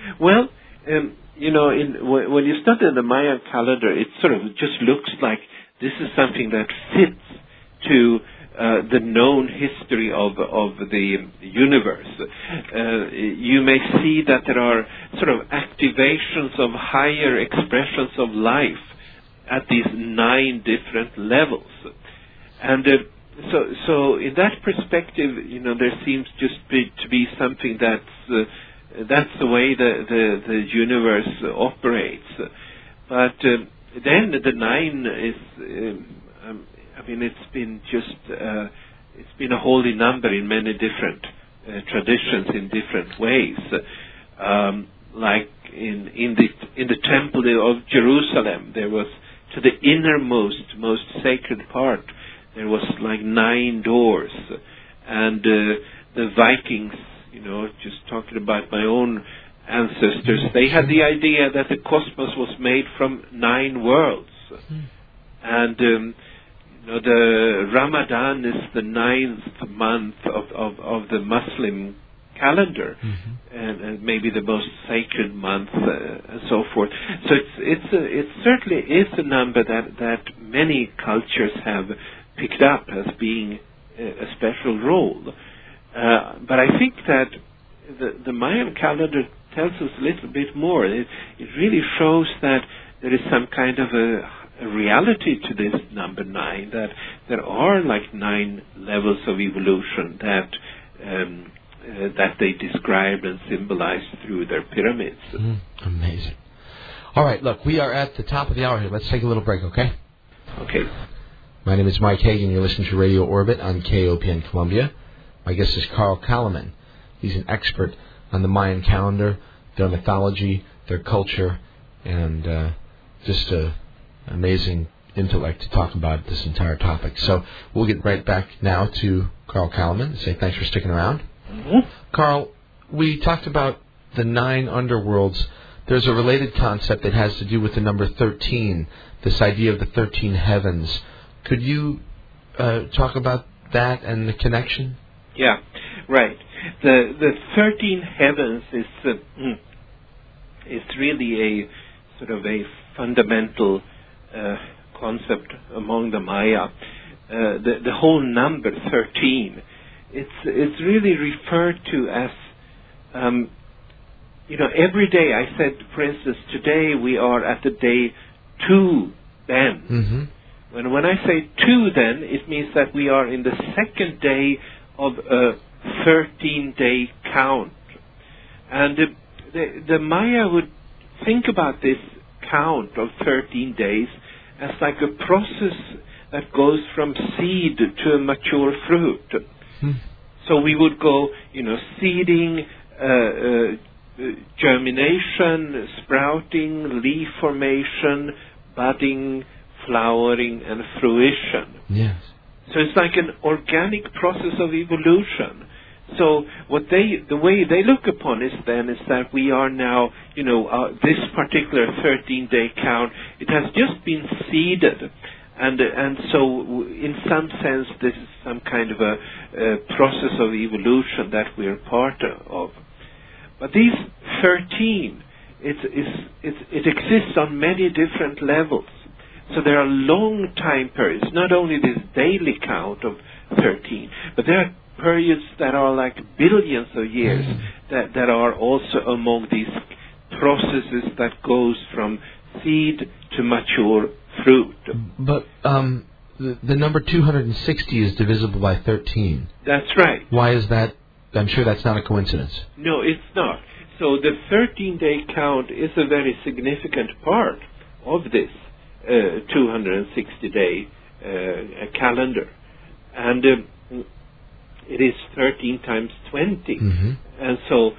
Well, when you study the Mayan calendar, it sort of just looks like this is something that fits to the known history of the universe. You may see that there are sort of activations of higher expressions of life at these 9 different levels. And so in that perspective, there seems just to be something that's the way the universe operates. But then the 9 is, it's been a holy number in many different traditions in different ways. Like in the temple of Jerusalem, there was, to the innermost, most sacred part, there was like 9 doors. And the Vikings, just talking about my own ancestors, they had the idea that the cosmos was made from 9 worlds. And the Ramadan is the 9th month of the Muslim calendar, and maybe the most sacred month, and so forth. So it certainly is a number that many cultures have picked up as being a special role. But I think that the Mayan calendar tells us a little bit more. It really shows that there is some kind of a reality to this number 9, that there are like 9 levels of evolution that they describe and symbolize through their pyramids. Amazing. All right, look, we are at the top of the hour here. Let's take a little break, okay? Okay. My name is Mike Hagan. You're listening to Radio Orbit on KOPN Columbia. My guest is Carl Kalaman. He's an expert on the Mayan calendar, their mythology, their culture, and just an amazing intellect to talk about this entire topic. So we'll get right back now to Carl Kalaman and say thanks for sticking around. Carl, we talked about the 9 underworlds. There's a related concept that has to do with the number 13, this idea of the 13 heavens. Could you talk about that and the connection? Yeah, right. The 13 heavens is really a sort of a fundamental concept among the Maya. The whole number 13, it's really referred to as, every day. I said, for instance, today we are at the day 2 then. When I say 2 then, it means that we are in the second day of a 13-day count. And the Maya would think about this count of 13 days as like a process that goes from seed to a mature fruit. So we would go, seeding, germination, sprouting, leaf formation, budding, flowering, and fruition. Yes. So it's like an organic process of evolution. So the way they look upon it then is that we are now, this particular 13-day count, it has just been seeded. And so in some sense this is some kind of a process of evolution that we're part of. But these 13, it exists on many different levels. So there are long time periods, not only this daily count of 13, but there are periods that are like billions of years that are also among these processes that goes from seed to mature fruit. But the number 260 is divisible by 13. That's right. Why is that? I'm sure that's not a coincidence. No, it's not. So the 13-day count is a very significant part of this 260-day calendar. And it is 13 times 20. And so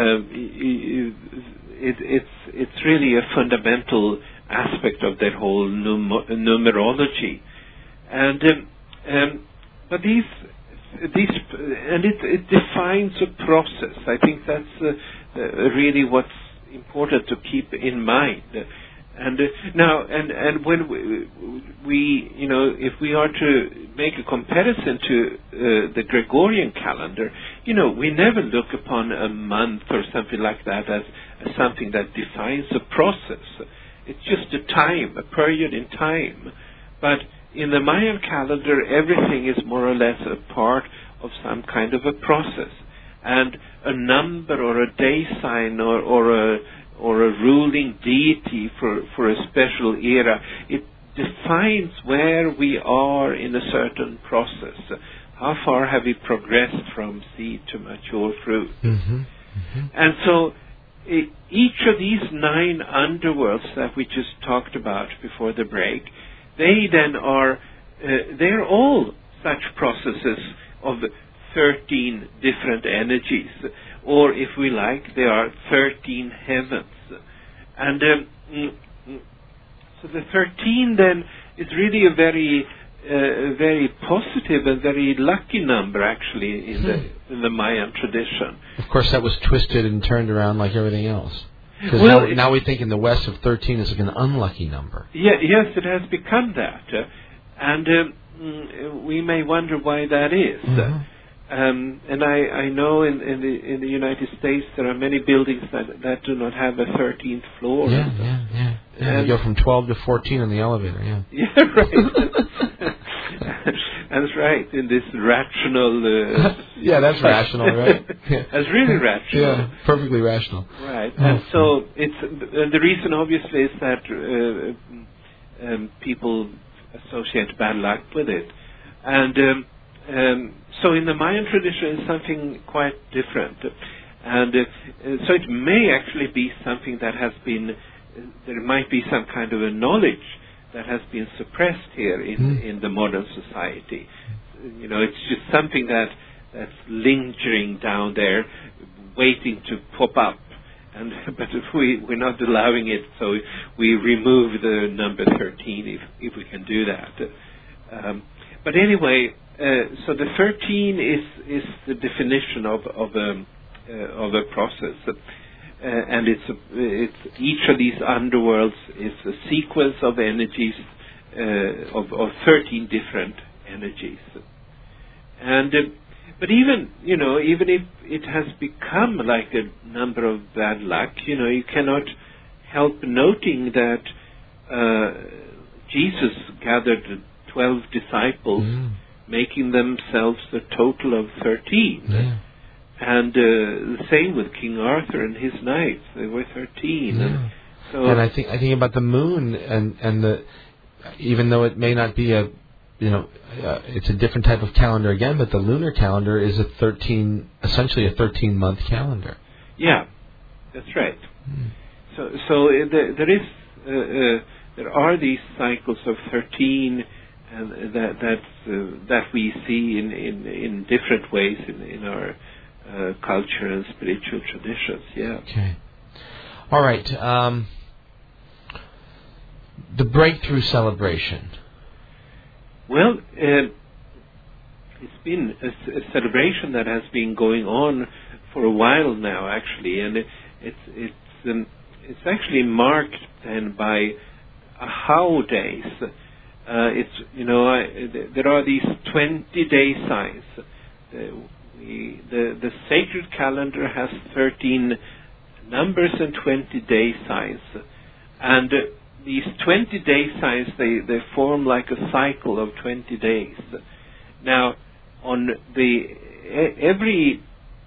it's really a fundamental aspect of that whole numerology. And but these and it defines a process. I think that's really what's important to keep in mind. And now, and when we if we are to make a comparison to the Gregorian calendar, we never look upon a month or something like that as something that defines a process. It's just a time, a period in time. But in the Mayan calendar, everything is more or less a part of some kind of a process. And a number or a day sign or a ruling deity for a special era, it defines where we are in a certain process. How far have we progressed from seed to mature fruit? Mm-hmm. Mm-hmm. And so each of these 9 underworlds that we just talked about before the break, they then they're all such processes of 13 different energies, or if we like, they are 13 heavens. And so the 13 then is really a very positive and very lucky number, actually, in the Mayan tradition. Of course, that was twisted and turned around like everything else. Because now we think in the West of 13 is like an unlucky number. Yes, it has become that. And we may wonder why that is. Mm-hmm. And I know in the United States there are many buildings that do not have a 13th floor. Yeah. You go from 12 to 14 in the elevator, yeah. Yeah, right. That's right, in this rational... yeah, that's rational, right? Yeah. That's really rational. Yeah, perfectly rational. Right, and so the reason obviously is that people associate bad luck with it. And so in the Mayan tradition it's something quite different. And so it may actually be something that has been... there might be some kind of a knowledge that has been suppressed here in the modern society. You know, it's just something that's lingering down there, waiting to pop up. But if we're not allowing it, so we remove the number 13 if we can do that. But anyway, so the 13 is the definition of a process. And it's each of these underworlds is a sequence of energies of 13 different energies. And but even if it has become like a number of bad luck, you cannot help noting that Jesus gathered 12 disciples, making themselves a total of 13. Yeah. And the same with King Arthur and his knights; they were 13. Yeah. And I think about the moon, and the even though it may not be it's a different type of calendar again, but the lunar calendar is essentially a 13-month calendar. Yeah, that's right. So there are these cycles of 13, and that we see in different ways in our culture and spiritual traditions. Yeah. Okay. All right. The breakthrough celebration. Well, it's been a celebration that has been going on for a while now, actually, and it's actually marked then by Ahau days. There are these 20-day signs. The sacred calendar has 13 numbers and 20-day signs, and these 20-day signs they form like a cycle of 20 days. Now, on every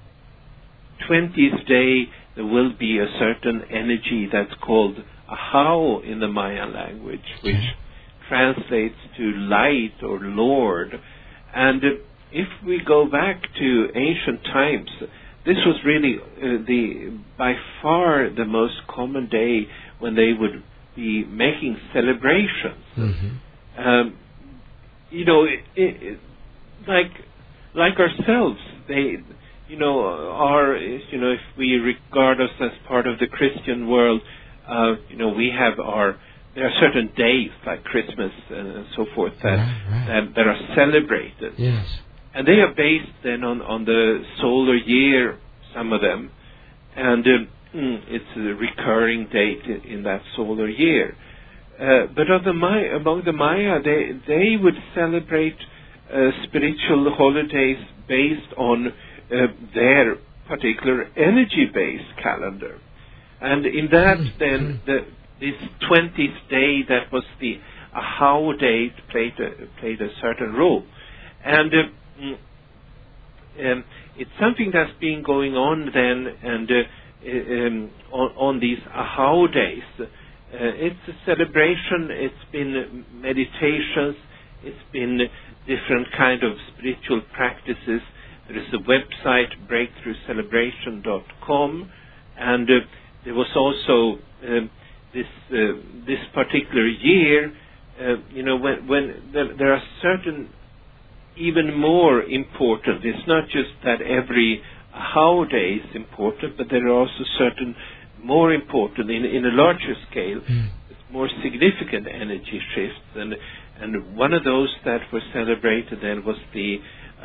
20th day there will be a certain energy that's called Ahau in the Mayan language, which translates to light or Lord. And if we go back to ancient times, this was really by far the most common day when they would be making celebrations. Mm-hmm. Like ourselves, if we regard us as part of the Christian world, we have there are certain days like Christmas and so forth that are celebrated. Yes. And they are based then on the solar year, some of them, and it's a recurring date in that solar year. But among the Maya, they would celebrate spiritual holidays based on their particular energy-based calendar. And in that, then, this 20th day, that was the how days played a certain role. And it's something that's been going on then, and on these Ahau days. It's a celebration, it's been meditations, it's been different kind of spiritual practices. There is a website, breakthroughcelebration.com, and there was also this particular year, when there are certain even more important. It's not just that every Ahau day is important, but there are also certain more important in a larger scale, more significant energy shifts, and one of those that were celebrated then was the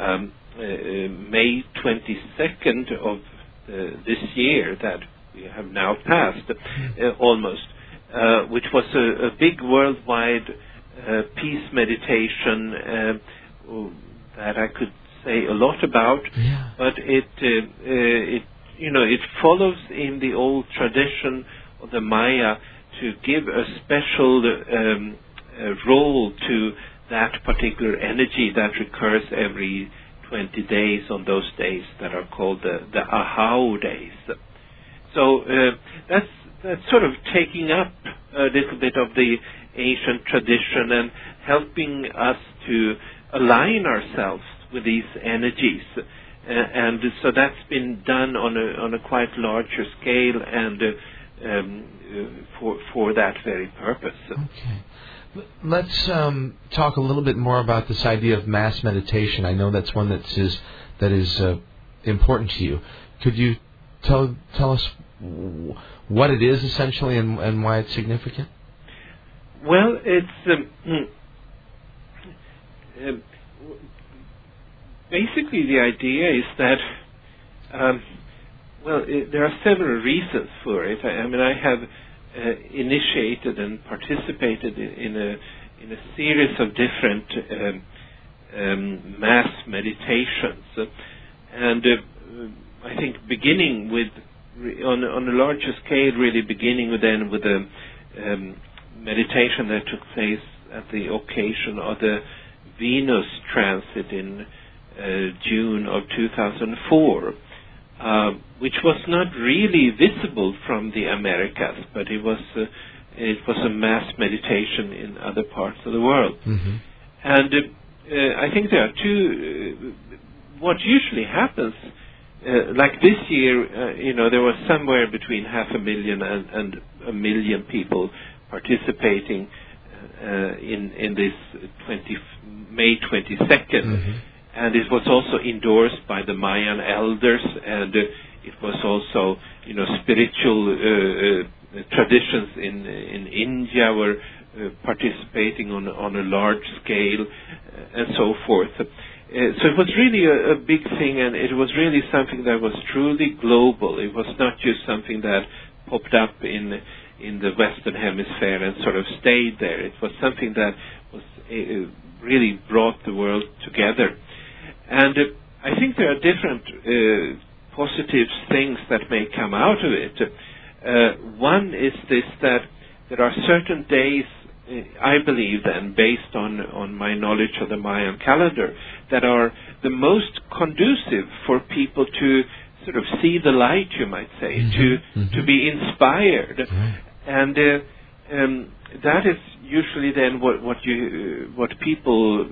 May 22nd of this year that we have now passed, almost, which was a big worldwide peace meditation that I could say a lot about, but it follows in the old tradition of the Maya to give a special role to that particular energy that recurs every 20 days on those days that are called the Ahau days. So that's sort of taking up a little bit of the ancient tradition and helping us to align ourselves with these energies. And so that's been done on a quite larger scale and for that very purpose. Okay. Let's talk a little bit more about this idea of mass meditation. I know that's one that is important to you. Could you tell us what it is essentially and why it's significant? Well, it's basically the idea is that there are several reasons for it. I have initiated and participated in a series of different mass meditations, and I think beginning with on a larger scale, really beginning with the meditation that took place at the occasion of the Venus transit in June of 2004. Which was not really visible from the Americas, but it was a mass meditation in other parts of the world. Mm-hmm. And I think there are two. What usually happens, like this year, there was somewhere between 500,000 and 1 million people participating in this May 22nd. Mm-hmm. And it was also endorsed by the Mayan elders, and it was also, spiritual traditions in India were participating on a large scale, and so forth. So it was really a big thing, and it was really something that was truly global. It was not just something that popped up in the Western Hemisphere and sort of stayed there. It was something that was really brought the world together. And I think there are different positive things that may come out of it. One is this, that there are certain days, I believe then, based on my knowledge of the Mayan calendar, that are the most conducive for people to sort of see the light, you might say, to be inspired. And that is usually then what people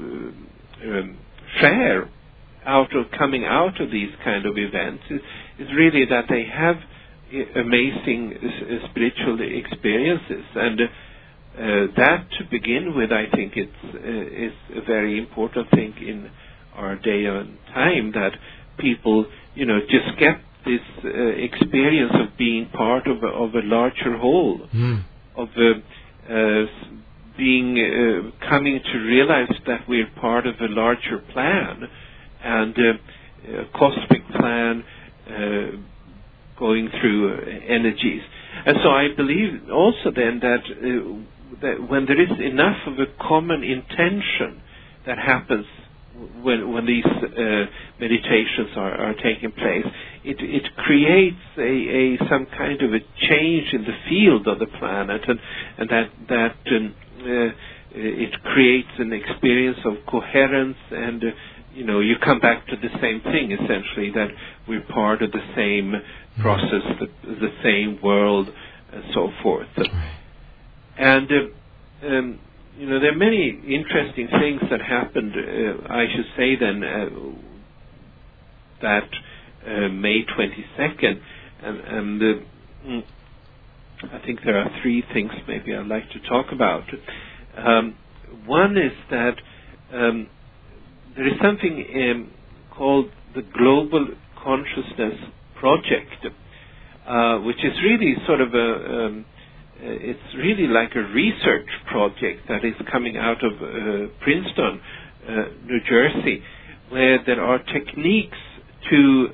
share coming out of these kind of events is really that they have amazing spiritual experiences, and that to begin with, I think is a very important thing in our day and time, that people just get this experience of being part of a larger whole, of being coming to realize that we're part of a larger plan, and a cosmic plan going through energies. And so I believe also then that when there is enough of a common intention that happens when these meditations are taking place, it creates some kind of a change in the field of the planet, and that it creates an experience of coherence, and you come back to the same thing, essentially, that we're part of the same process, the same world, and so forth. And there are many interesting things that happened. I should say then that May 22nd, and I think there are three things maybe I'd like to talk about. One is that there is something called the Global Consciousness Project, which is really sort of it's really like a research project that is coming out of Princeton, New Jersey, where there are techniques to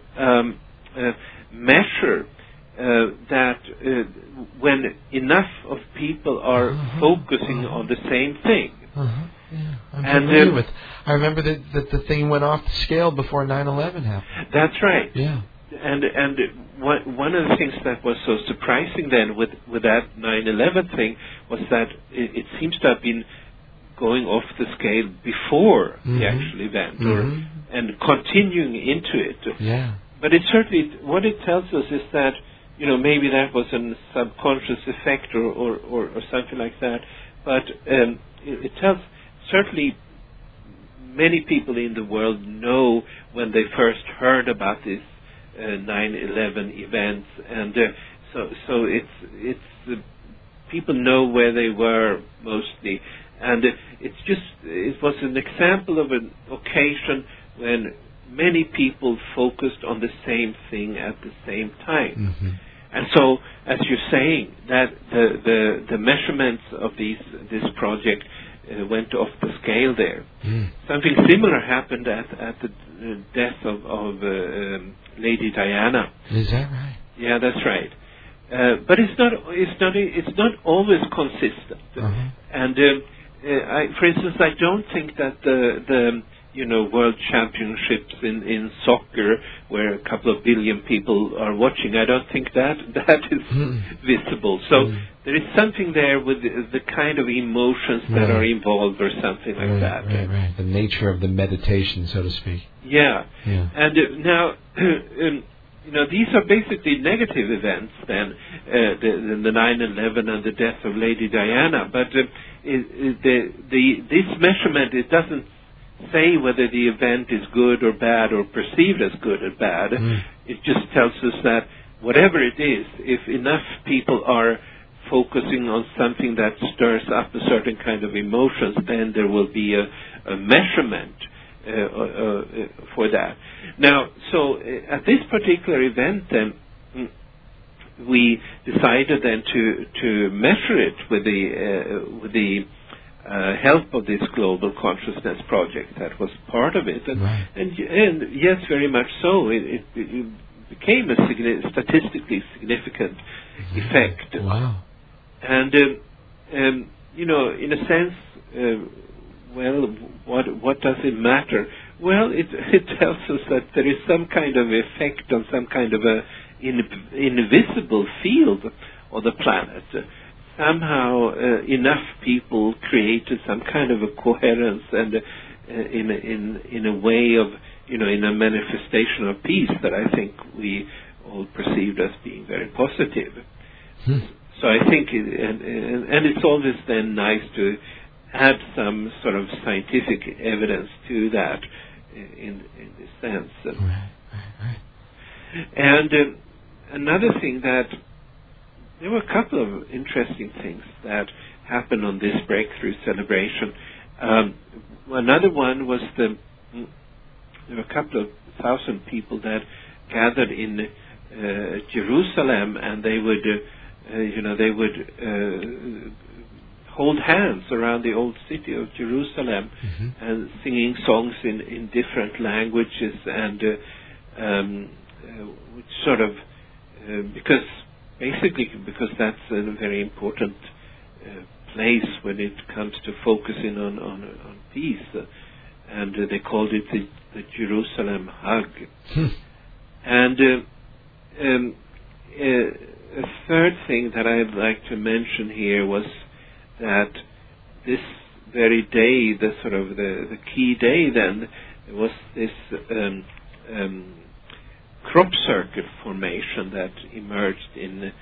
measure that when enough of people are focusing on the same thing. Yeah, I'm familiar with. I remember that the thing went off the scale before 9/11 happened. That's right. Yeah. And one of the things that was so surprising then with that 9/11 thing was that it seems to have been going off the scale before the actual event, and continuing into it. Yeah. But it certainly, what it tells us is that maybe that was a subconscious effect or something like that. But it tells certainly many people in the world know when they first heard about this 9/11 events, and so it's people know where they were mostly, and it was an example of an occasion when many people focused on the same thing at the same time. And so, as you're saying, that the measurements of this project went off the scale there. Something similar happened at the death of Lady Diana. Is that right? Yeah, that's right. But it's not always consistent. And for instance, I don't think that the World Championships in soccer, where a couple of billion people are watching, I don't think that is visible. So there is something there with the kind of emotions that are involved, or something like that. Right. The nature of the meditation, so to speak. Yeah. And now, these are basically negative events then, the 9/11 and the death of Lady Diana. But this measurement, it doesn't say whether the event is good or bad, or perceived as good or bad. It just tells us that whatever it is, if enough people are focusing on something that stirs up a certain kind of emotions, then there will be a measurement for that. Now, so at this particular event, then we decided then to measure it with the help of this Global Consciousness Project that was part of it, and yes, very much so. It became a statistically significant effect. Wow! And in a sense, well, what does it matter? Well, it tells us that there is some kind of effect on some kind of a invisible field of the planet. Somehow enough people created some kind of a coherence and in a way of in a manifestation of peace that I think we all perceived as being very positive. So I think and it's always then nice to add some sort of scientific evidence to that in this sense. Right. And another thing that there were a couple of interesting things that happened on this breakthrough celebration. Another one was there were a couple of thousand people that gathered in Jerusalem, and they would hold hands around the old city of Jerusalem, and singing songs in different languages, and sort of because that's a very important place when it comes to focusing on peace, and they called it the Jerusalem hug. And a third thing that I'd like to mention here was that very day, the sort of the key day, then there was this crop circle formation that emerged in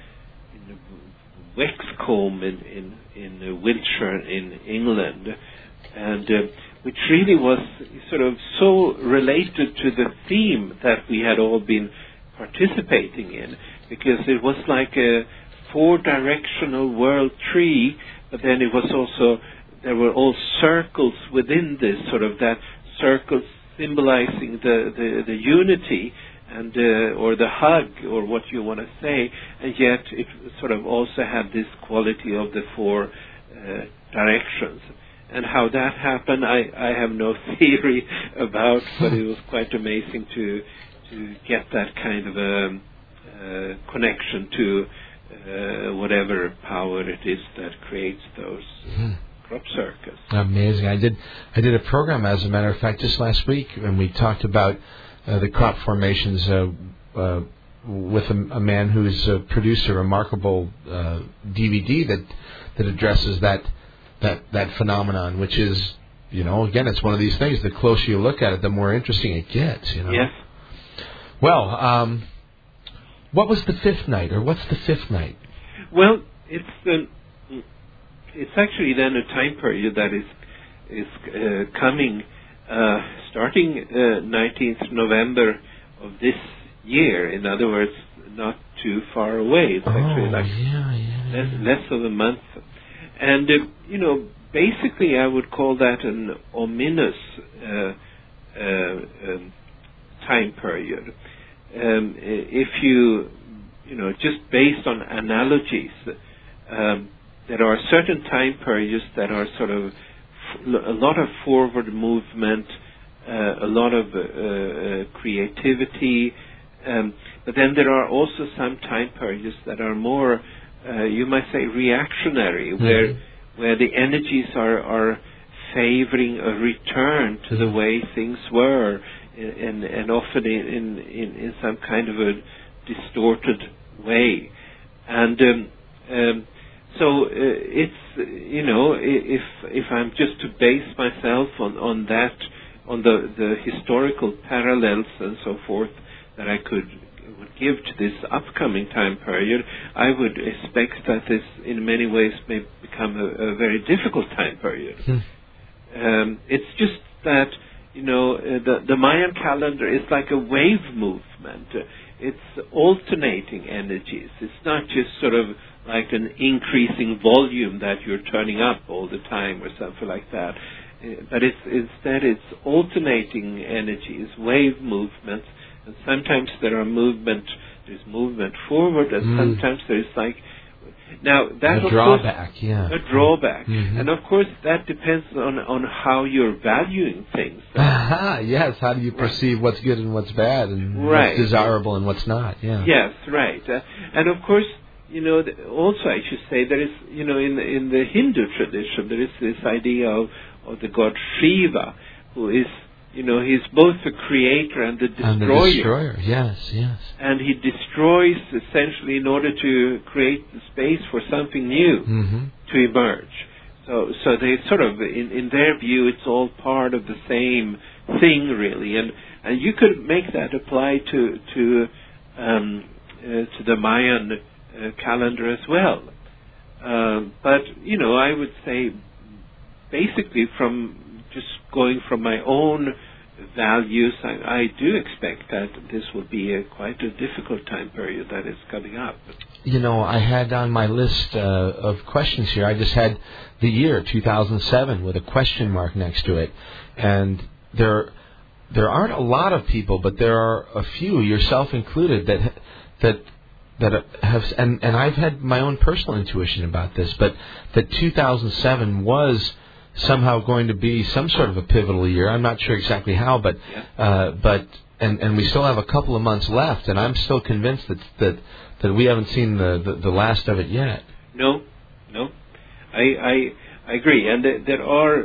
Wexcombe in Wiltshire in England, and which really was sort of so related to the theme that we had all been participating in, because it was like a four-directional world tree, but then it was also, there were all circles within this, sort of that circles symbolizing the unity and or the hug, or what you want to say, and yet it sort of also had this quality of the four directions. And how that happened, I have no theory about, but it was quite amazing to get that kind of a connection to whatever power it is that creates those crop circles. Amazing. I did a program, as a matter of fact, just last week, and we talked about the crop formations with a man who's produced a remarkable DVD that addresses that phenomenon, which is, again, it's one of these things. The closer you look at it, the more interesting it gets. Yes. Well, what was the fifth night, or what's the fifth night? Well, it's actually then a time period that is coming, starting 19th November of this year. In other words, not too far away. It's actually less of a month. And, basically I would call that an ominous time period. If you just based on analogies, there are certain time periods that are sort of a lot of forward movement, a lot of creativity, but then there are also some time periods that are more, you might say, reactionary, where the energies are favoring a return to the way things were, and often in some kind of a distorted way. And so it's, if I'm just to base myself on that, on the historical parallels and so forth that I would give to this upcoming time period, I would expect that this in many ways may become a very difficult time period. It's just that, the Mayan calendar is like a wave movement. It's alternating energies. It's not just sort of like an increasing volume that you're turning up all the time or something like that. But instead it's alternating energies, wave movements, and sometimes there's movement forward, and sometimes there's like, now that a drawback, a drawback, and of course that depends on how you're valuing things. Yes, how do you perceive what's good and what's bad, and what's desirable and what's not? Yeah. Yes, right, and of course, also I should say there is, in the Hindu tradition there is this idea of the god Shiva, who is, he's both the creator and the destroyer. And the destroyer, yes. And he destroys essentially in order to create the space for something new to emerge. So they sort of, in their view, it's all part of the same thing, really. And you could make that apply to the Mayan calendar as well. But I would say, basically, from just going from my own values, I do expect that this will be quite a difficult time period that is coming up. I had on my list of questions here, I just had the year 2007 with a question mark next to it. And there aren't a lot of people, but there are a few, yourself included, that have, and I've had my own personal intuition about this, but that 2007 was somehow going to be some sort of a pivotal year. I'm not sure exactly how, but we still have a couple of months left, and I'm still convinced that we haven't seen the last of it yet. No, I agree, and there are,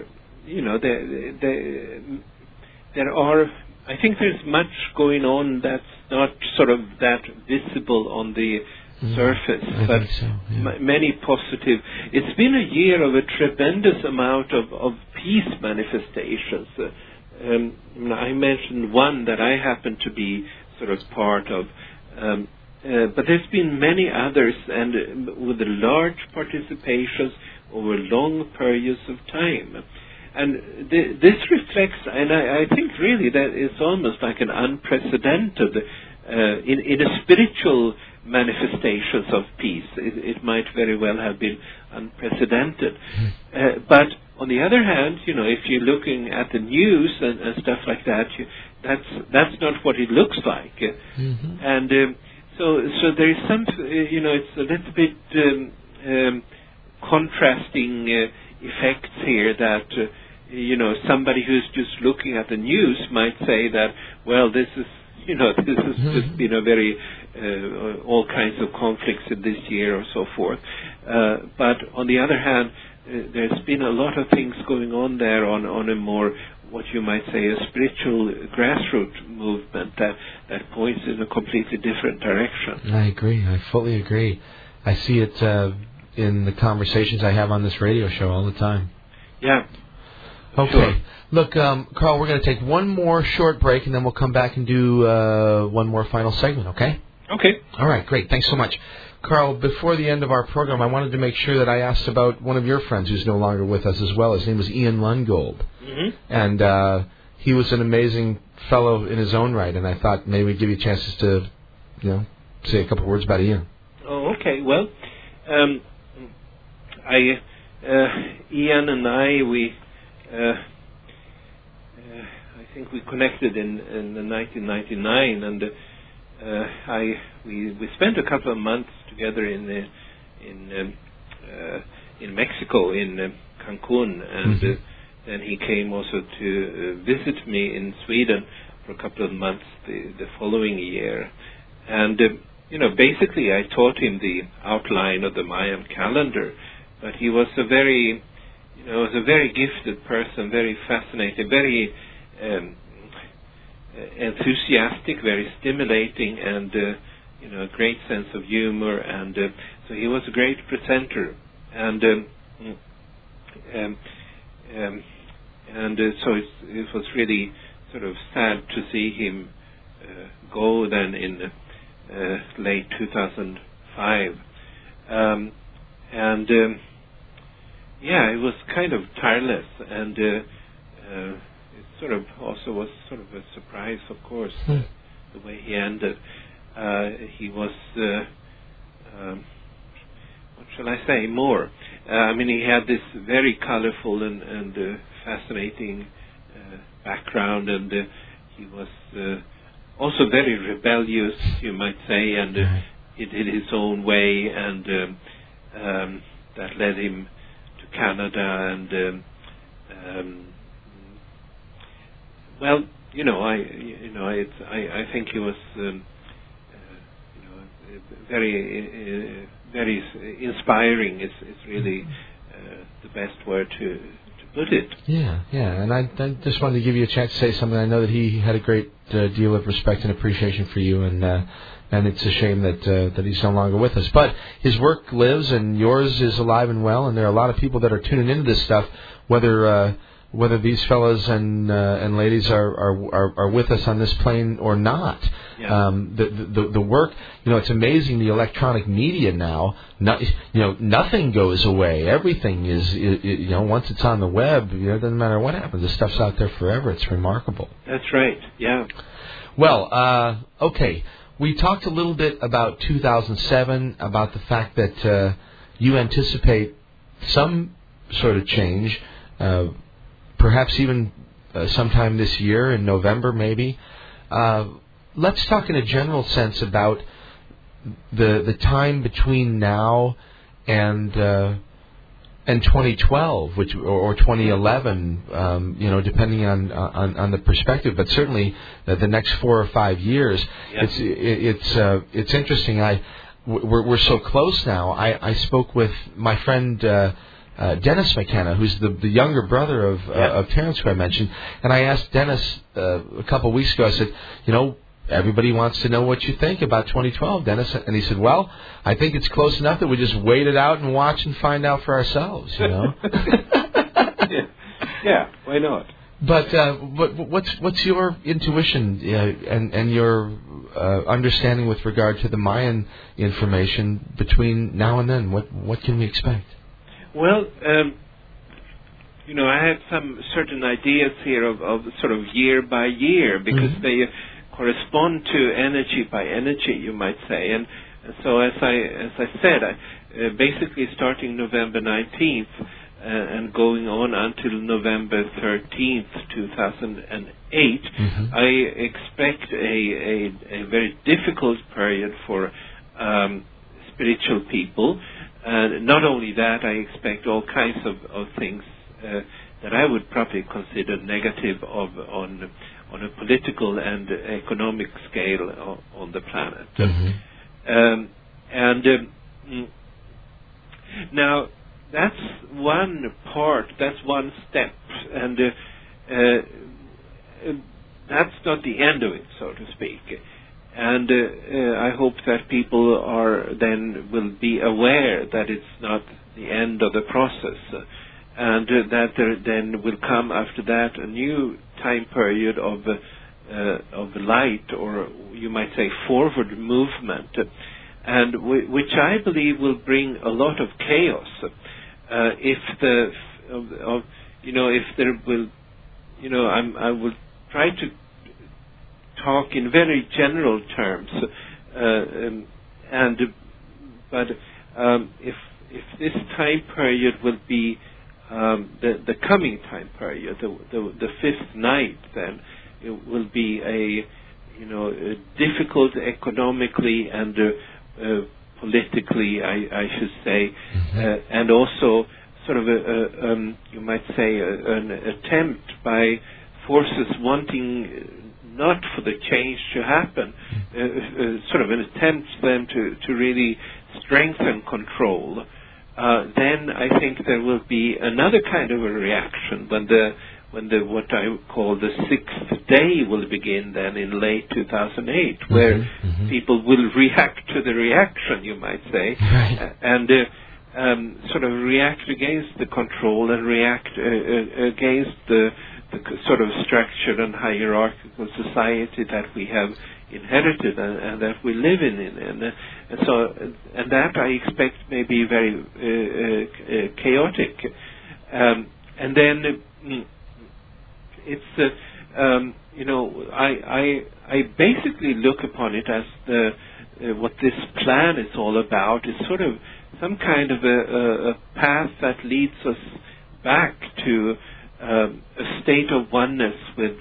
there are. I think there's much going on that's not sort of that visible on the surface. I think so, yeah. Many positive. It's been a year of a tremendous amount of peace manifestations. I mentioned one that I happen to be sort of part of, but there's been many others, and with large participations over long periods of time. And this reflects, and I think really that it's almost like an unprecedented, in a spiritual manifestations of peace. It might very well have been unprecedented. But on the other hand, if you're looking at the news and stuff like that, that's not what it looks like. And so there is some, it's a little bit contrasting effects here that, somebody who's just looking at the news might say that, well, this is just been a very, all kinds of conflicts in this year or so forth. But on the other hand, there's been a lot of things going on there on a more, what you might say, a spiritual grassroots movement that points in a completely different direction. I agree. I fully agree. I see it in the conversations I have on this radio show all the time. Yeah. Okay. Sure. Look, Carl, we're going to take one more short break, and then we'll come back and do one more final segment, okay? Okay. All right, great. Thanks so much. Carl, before the end of our program, I wanted to make sure that I asked about one of your friends who's no longer with us as well. His name was Ian Lungold. And he was an amazing fellow in his own right, and I thought maybe we'd give you chances to, say a couple words about Ian. Oh, okay. Well, Ian and I, I think we connected in 1999, and we spent a couple of months together in Mexico, in Cancun, and then he came also to visit me in Sweden for a couple of months the following year, and basically I taught him the outline of the Mayan calendar, but he was a very gifted person, very fascinating, very enthusiastic, very stimulating, and a great sense of humor, and so he was a great presenter, and so it was really sort of sad to see him go then in late 2005, it was kind of tireless, and it sort of also was sort of a surprise, of course, the way he ended. He was, what shall I say more? He had this very colorful and fascinating background, and he was also very rebellious, you might say, and he did his own way, and that led him to Canada, and I think he was very inspiring. It's really the best word to put it. Yeah, and I just wanted to give you a chance to say something. I know that he had a great deal of respect and appreciation for you, and it's a shame that he's no longer with us. But his work lives, and yours is alive and well, and there are a lot of people that are tuning into this stuff, whether these fellas and ladies are with us on this plane or not. Yeah. The work, it's amazing, the electronic media now, nothing goes away. Everything is, once it's on the web, it doesn't matter what happens. The stuff's out there forever. It's remarkable. That's right, yeah. Well, okay. We talked a little bit about 2007, about the fact that you anticipate some sort of change, perhaps even sometime this year, in November maybe. Let's talk in a general sense about the time between now and 2012, or 2011, depending on the perspective, but certainly the next 4 or 5 years. Yeah. It's interesting. We're so close now. I spoke with my friend Dennis McKenna, who's the younger brother of Terence, who I mentioned, and I asked Dennis a couple of weeks ago. I said, everybody wants to know what you think about 2012, Dennis. And he said, well, I think it's close enough that we just wait it out and watch and find out for ourselves, you know. Yeah, why not? But what's your intuition and your understanding with regard to the Mayan information between now and then? What can we expect? Well, I have some certain ideas here of sort of year by year, because they correspond to energy by energy, you might say. And so, as I said, basically starting November 19th and going on until November 13th, 2008, I expect a very difficult period for spiritual people. Not only that, I expect all kinds of things that I would probably consider negative on a political and economic scale on the planet. Now, that's one part, that's one step, and that's not the end of it, so to speak. And I hope that people will be aware that it's not the end of the process, and that there then will come after that a new time period of light, or you might say forward movement, and which I believe will bring a lot of chaos. If there will, I will try to talk in very general terms, but if this time period will be the coming time period, the fifth night, then it will be a difficult economically and politically, I should say, and also sort of you might say an attempt by forces wanting not for the change to happen, sort of an attempt then to really strengthen control. Then I think there will be another kind of a reaction when the what I call the sixth day will begin then in late 2008, where people will react to the reaction, you might say, and sort of react against the control and react against the sort of structured and hierarchical society that we have inherited and that we live in, and so that I expect may be very chaotic, and then it's I basically look upon it as what this plan is all about is sort of some kind of a path that leads us back to a state of oneness with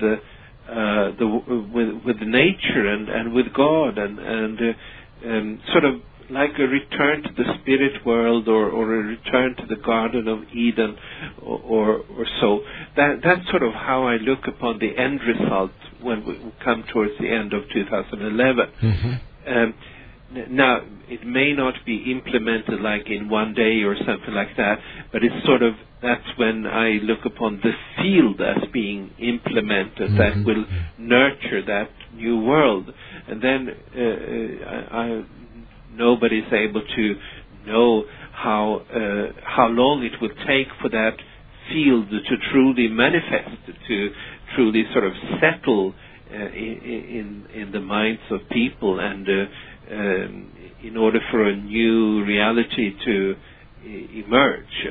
with nature and with God, and sort of like a return to the spirit world, or a return to the Garden of Eden, or so. That's sort of how I look upon the end result when we come towards the end of 2011. Now, it may not be implemented like in one day or something like that, but it's sort of, that's when I look upon the field as being implemented that will nurture that new world. And then nobody's able to know how long it will take for that field to truly manifest, to truly sort of settle in the minds of people, and in order for a new reality to emerge.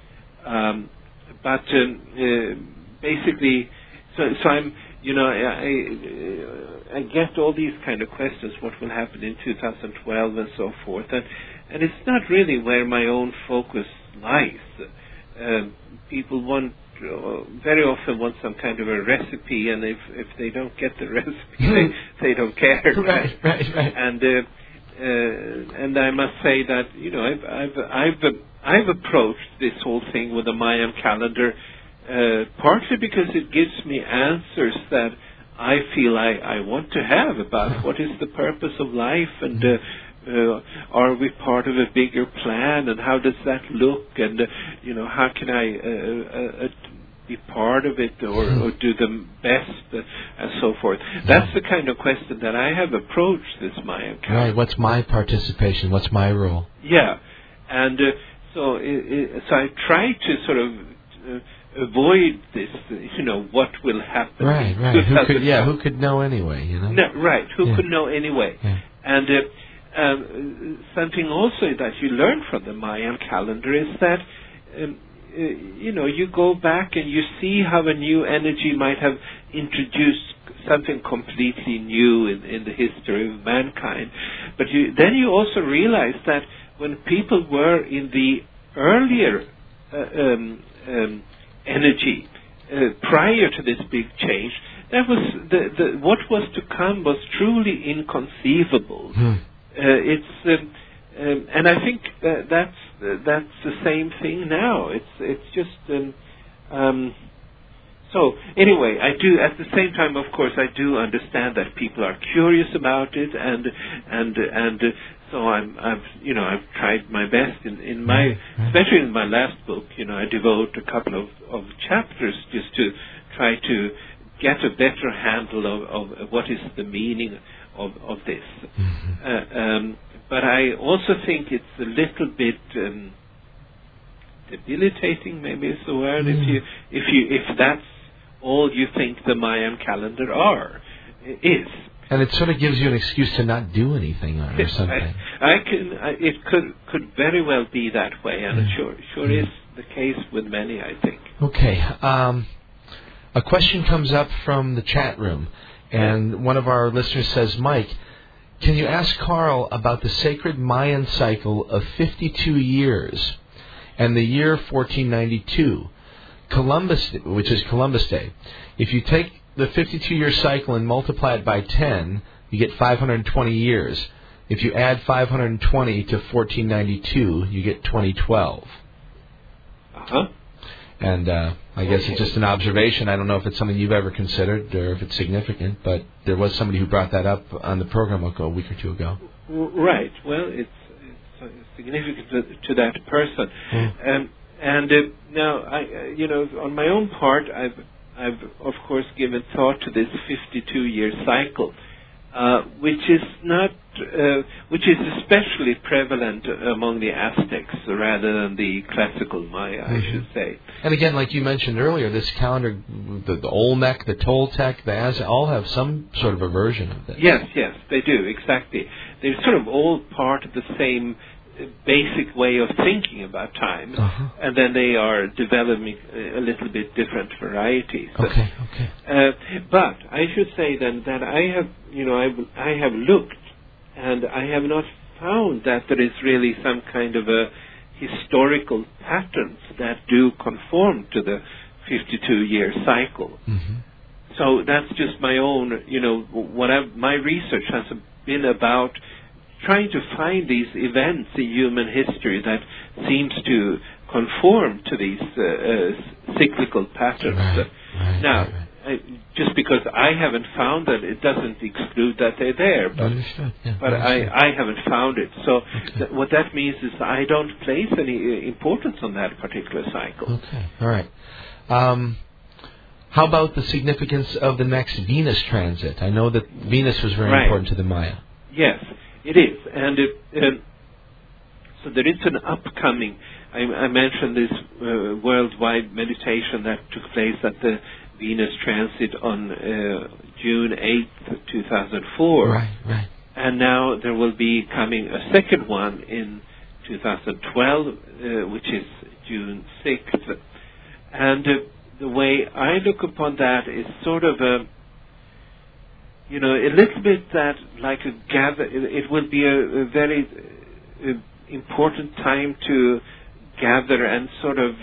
But basically, so I'm, I get all these kind of questions, what will happen in 2012 and so forth, and it's not really where my own focus lies. People very often want some kind of a recipe, and if they don't get the recipe, they don't care. Right. And I must say that I've approached this whole thing with the Mayan calendar partly because it gives me answers that I feel I want to have about what is the purpose of life, and are we part of a bigger plan, and how does that look, and how can I be part of it or do the best and so forth. That's the kind of question that I have approached this Mayan calendar. Right. What's my participation? What's my role? Yeah, and so I try to sort of avoid this. What will happen? Right. Who could know anyway? No, right. Who could know anyway? Yeah. And something also that you learn from the Mayan calendar is that you go back and you see how a new energy might have introduced something completely new in the history of mankind. But then you also realize that when people were in the earlier energy prior to this big change, that was what was to come was truly inconceivable. And I think that's the same thing now. It's just so anyway. I do at the same time, of course, I do understand that people are curious about it, and so I've tried my best in my, especially in my last book. I devote a couple of chapters just to try to get a better handle of what is the meaning of this. But I also think it's a little bit debilitating, maybe is the word, if that's all you think the Mayan calendar is. And it sort of gives you an excuse to not do anything or something. It could very well be that way, and it sure is the case with many, I think. Okay. A question comes up from the chat room, and one of our listeners says, Mike, can you ask Carl about the sacred Mayan cycle of 52 years and the year 1492, Columbus, which is Columbus Day? If you take the 52-year cycle and multiply it by 10, you get 520 years. If you add 520 to 1492, you get 2012. And I guess it's just an observation. I don't know if it's something you've ever considered or if it's significant, but there was somebody who brought that up on the program a week or two ago. Right. Well, it's significant to that person. Now, on my own part, I've of course given thought to this 52-year cycle, which is especially prevalent among the Aztecs rather than the classical Maya, I should say. And again, like you mentioned earlier, this calendar, the Olmec, the Toltec, the Aztec, all have some sort of a version of this. Yes, they do, exactly. They're sort of all part of the same basic way of thinking about time, and then they are developing a little bit different varieties. Okay. But I should say then that I have looked, and I have not found that there is really some kind of a historical patterns that do conform to the 52-year cycle. So that's just my own, my research has been about trying to find these events in human history that seems to conform to these cyclical patterns. Just because I haven't found them, it doesn't exclude that they're there. But I haven't found it. So what that means is I don't place any importance on that particular cycle. Okay. All right. How about the significance of the next Venus transit? I know that Venus was very important to the Maya. Yes, it is. And so there is an upcoming, I mentioned this worldwide meditation that took place at the Venus transit on June 8th, 2004. Right. And now there will be coming a second one in 2012, which is June 6th. And the way I look upon that is sort of a little bit that like a gather. It will be a very important time to gather and sort of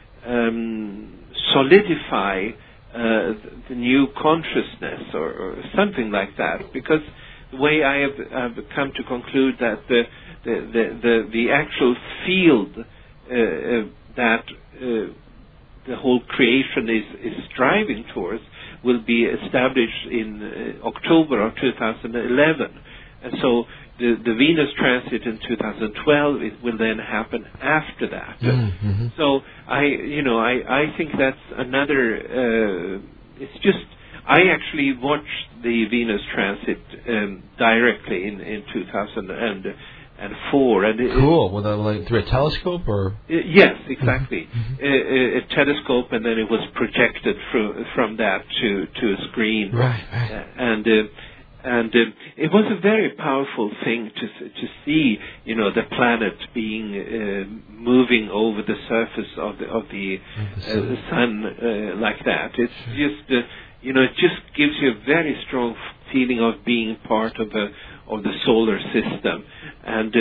solidify the new consciousness or something like that. Because the way I have come to conclude that the actual field that the whole creation is striving towards will be established in October of 2011. And so the Venus transit in 2012, it will then happen after that. Mm-hmm. So I think that's another. It's just I actually watched the Venus transit directly in 2004, and cool. Through a telescope, or yes, exactly, mm-hmm. a telescope, and then it was projected from that to a screen, right. And it was a very powerful thing to see, the planet being moving over the surface of the sun like that. It's just it just gives you a very strong feeling of being part of the solar system, and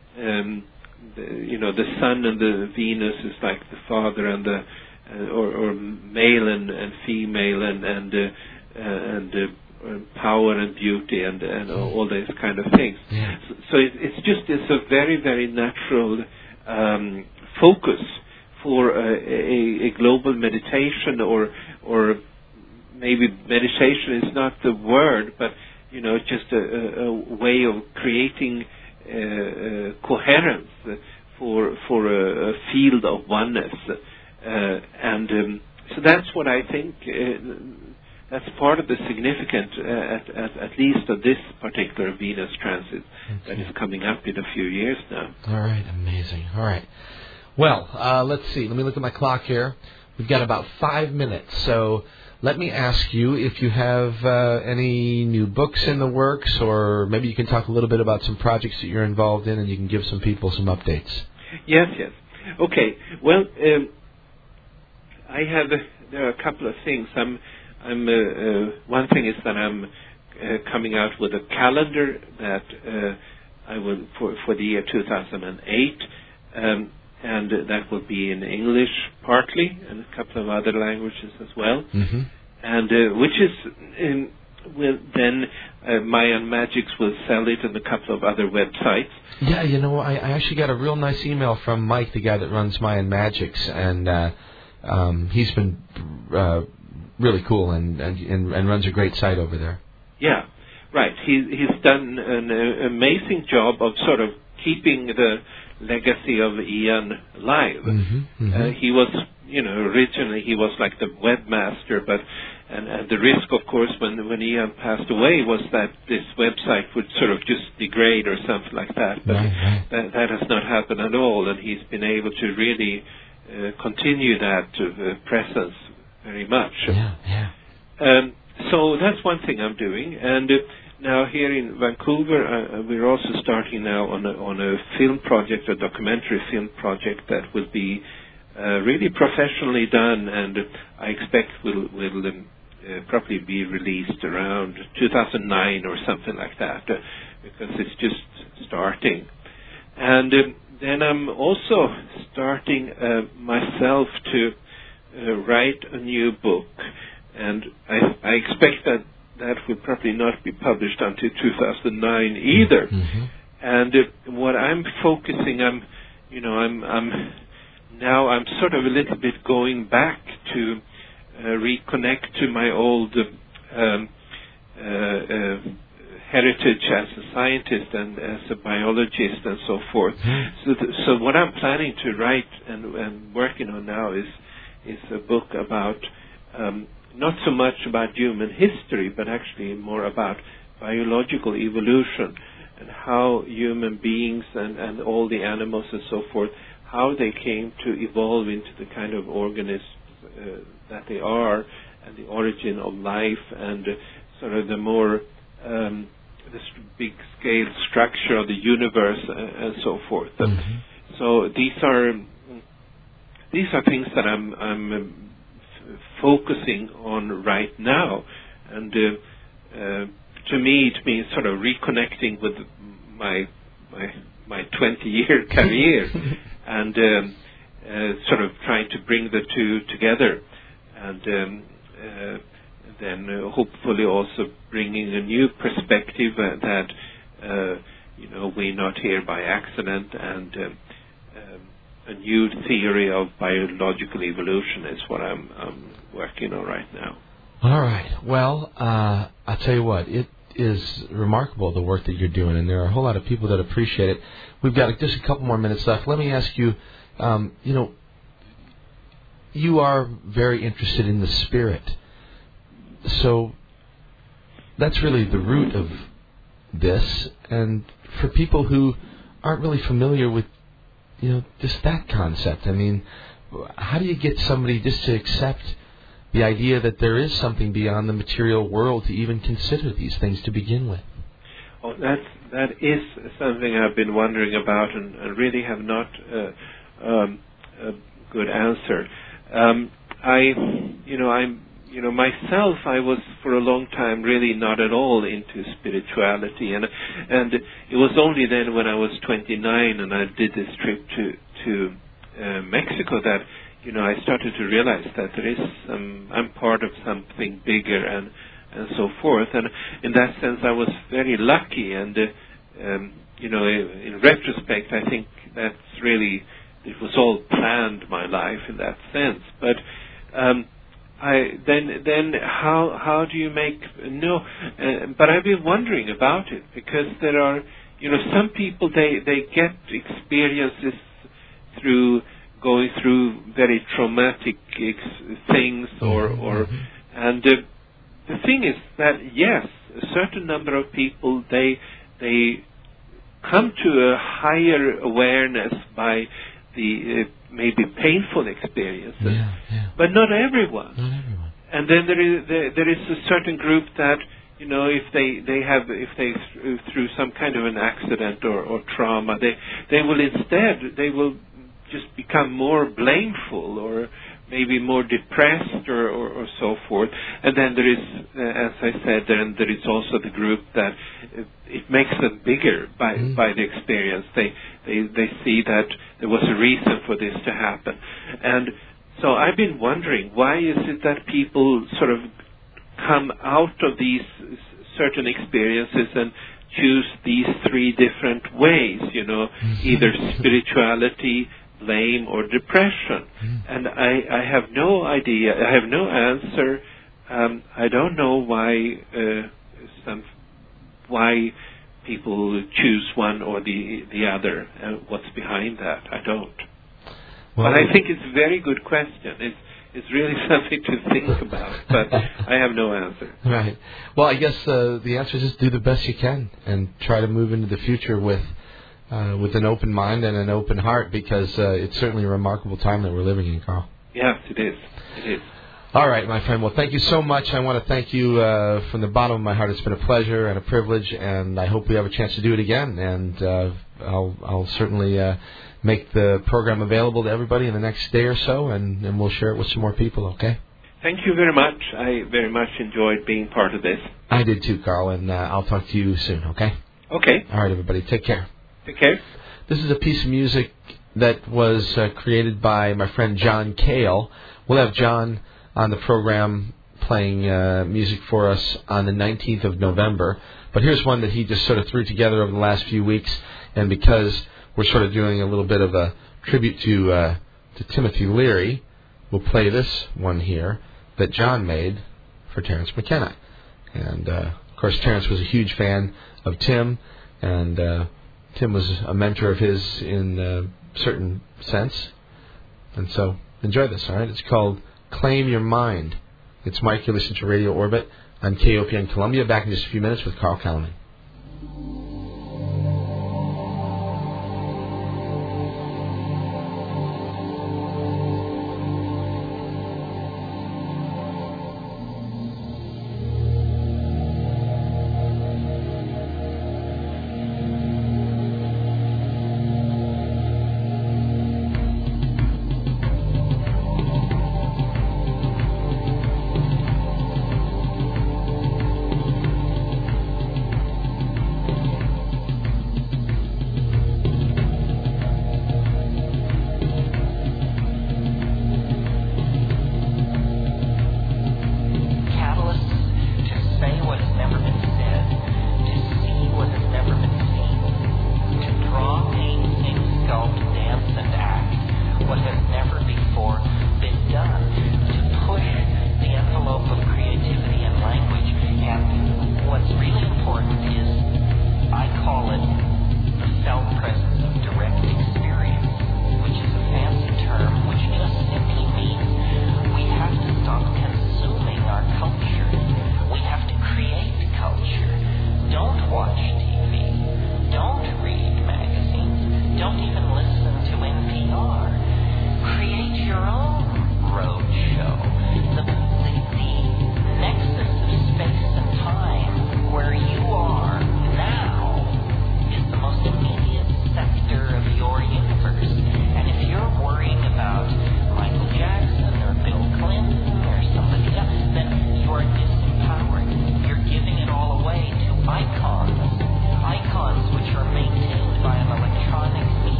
the sun and the Venus is like the father and the or male and female and power and beauty and all these kind of things. Yeah. So it's a very, very natural focus for a global meditation, or maybe meditation is not the word, but just a way of creating coherence for a field of oneness, and so that's what I think. That's part of the significance, at least of this particular Venus transit that is coming up in a few years now. All right, amazing. All right. Well, let's see. Let me look at my clock here. We've got about 5 minutes, so let me ask you if you have any new books in the works, or maybe you can talk a little bit about some projects that you're involved in, and you can give some people some updates. Yes. Okay. Well, there are a couple of things. One thing is that I'm coming out with a calendar that I will for the year 2008, and that will be in English partly, and a couple of other languages as well. Mm-hmm. And which is Mayan Magics will sell it, and a couple of other websites. Yeah, I actually got a real nice email from Mike, the guy that runs Mayan Magics, and he's been really cool and runs a great site over there. Yeah, right. He's done an amazing job of sort of keeping the legacy of Ian alive. Mm-hmm, mm-hmm. He was, originally he was like the webmaster, but and the risk, of course, when Ian passed away was that this website would sort of just degrade or something like that. But that has not happened at all, and he's been able to really continue that presence very much. Yeah. So that's one thing I'm doing, and now here in Vancouver, we're also starting now on a film project, a documentary film project that will be really professionally done, and I expect will probably be released around 2009 or something like that, because it's just starting. And then I'm also starting myself to write a new book, and I expect that will probably not be published until 2009 either. Mm-hmm. And what I'm focusing, I'm sort of a little bit going back to reconnect to my old heritage as a scientist and as a biologist and so forth. Mm-hmm. So what I'm planning to write and working on now is a book about not so much about human history, but actually more about biological evolution and how human beings and all the animals and so forth, how they came to evolve into the kind of organisms that they are, and the origin of life, and sort of the more the big scale structure of the universe and so forth. Mm-hmm. So these are things that I'm focusing on right now, and to me it means sort of reconnecting with my 20-year career and sort of trying to bring the two together, and then hopefully also bringing a new perspective that we're not here by accident, and a new theory of biological evolution is what I'm working on right now. All right. Well, I'll tell you what. It is remarkable, the work that you're doing, and there are a whole lot of people that appreciate it. We've got just a couple more minutes left. Let me ask you, you are very interested in the spirit. So that's really the root of this. And for people who aren't really familiar with, just that concept, I mean, how do you get somebody just to accept the idea that there is something beyond the material world to even consider these things to begin with? Oh, that is something I've been wondering about and really have not a good answer. Myself, I was for a long time really not at all into spirituality, and it was only then when I was 29 and I did this trip to Mexico that I started to realize that I'm part of something bigger and so forth. And in that sense, I was very lucky. And in retrospect, I think that's really, it was all planned, my life in that sense. But then how do you make but I've been wondering about it, because there are some people they get experiences through going through very traumatic things and the thing is that yes, a certain number of people they come to a higher awareness by the maybe painful experiences, but not everyone. And then there is a certain group that if they through some kind of an accident or trauma, they will just become more blameful or maybe more depressed or so forth. And then there is, as I said, there is also the group that it makes them bigger by the experience. They see that there was a reason for this to happen. And so I've been wondering, why is it that people sort of come out of these certain experiences and choose these three different ways, either spirituality, blame, or depression? And I have no idea. I have no answer. I don't know why people choose one or the other. What's behind that? I don't. Well, but I think it's a very good question. It's really something to think about, but I have no answer. Right. Well, I guess the answer is just do the best you can and try to move into the future with an open mind and an open heart, because it's certainly a remarkable time that we're living in, Carl. Yes, it is. It is. All right, my friend. Well, thank you so much. I want to thank you from the bottom of my heart. It's been a pleasure and a privilege, and I hope we have a chance to do it again. And I'll certainly make the program available to everybody in the next day or so, and we'll share it with some more people, okay? Thank you very much. I very much enjoyed being part of this. I did too, Carl, and I'll talk to you soon, okay? Okay. All right, everybody. Take care. Take care. This is a piece of music that was created by my friend John Cale. We'll have John on the program playing music for us on the 19th of November. But here's one that he just sort of threw together over the last few weeks, and because we're sort of doing a little bit of a tribute to Timothy Leary, we'll play this one here that John made for Terence McKenna. And, of course, Terence was a huge fan of Tim, and Tim was a mentor of his in a certain sense. And so, enjoy this, all right? It's called Claim Your Mind. It's Mike. You're listening to Radio Orbit on KOPN Columbia. Back in just a few minutes with Carl Kalman.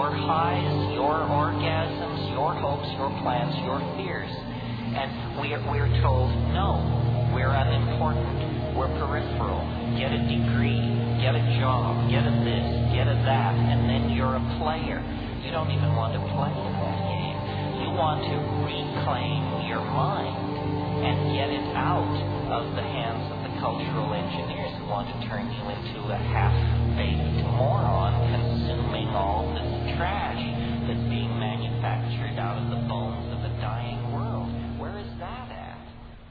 your highs, your orgasms, your hopes, your plans, your fears. And we're told, no, we're unimportant, we're peripheral. Get a degree, get a job, get a this, get a that, and then you're a player. You don't even want to play in that game. You want to reclaim your mind and get it out of the hands of the cultural engineers who want to turn you into a half-baked moron consuming all this trash that's being manufactured out of the bones of a dying world. Where is that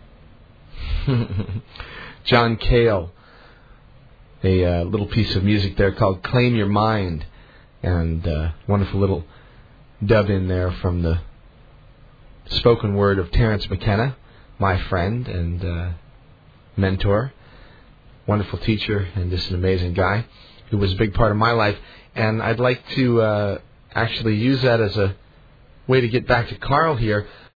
at? John Cale, a little piece of music there called Claim Your Mind, and wonderful little dub in there from the spoken word of Terence McKenna, my friend and mentor, wonderful teacher, and just an amazing guy who was a big part of my life. And I'd like to actually use that as a way to get back to Carl here.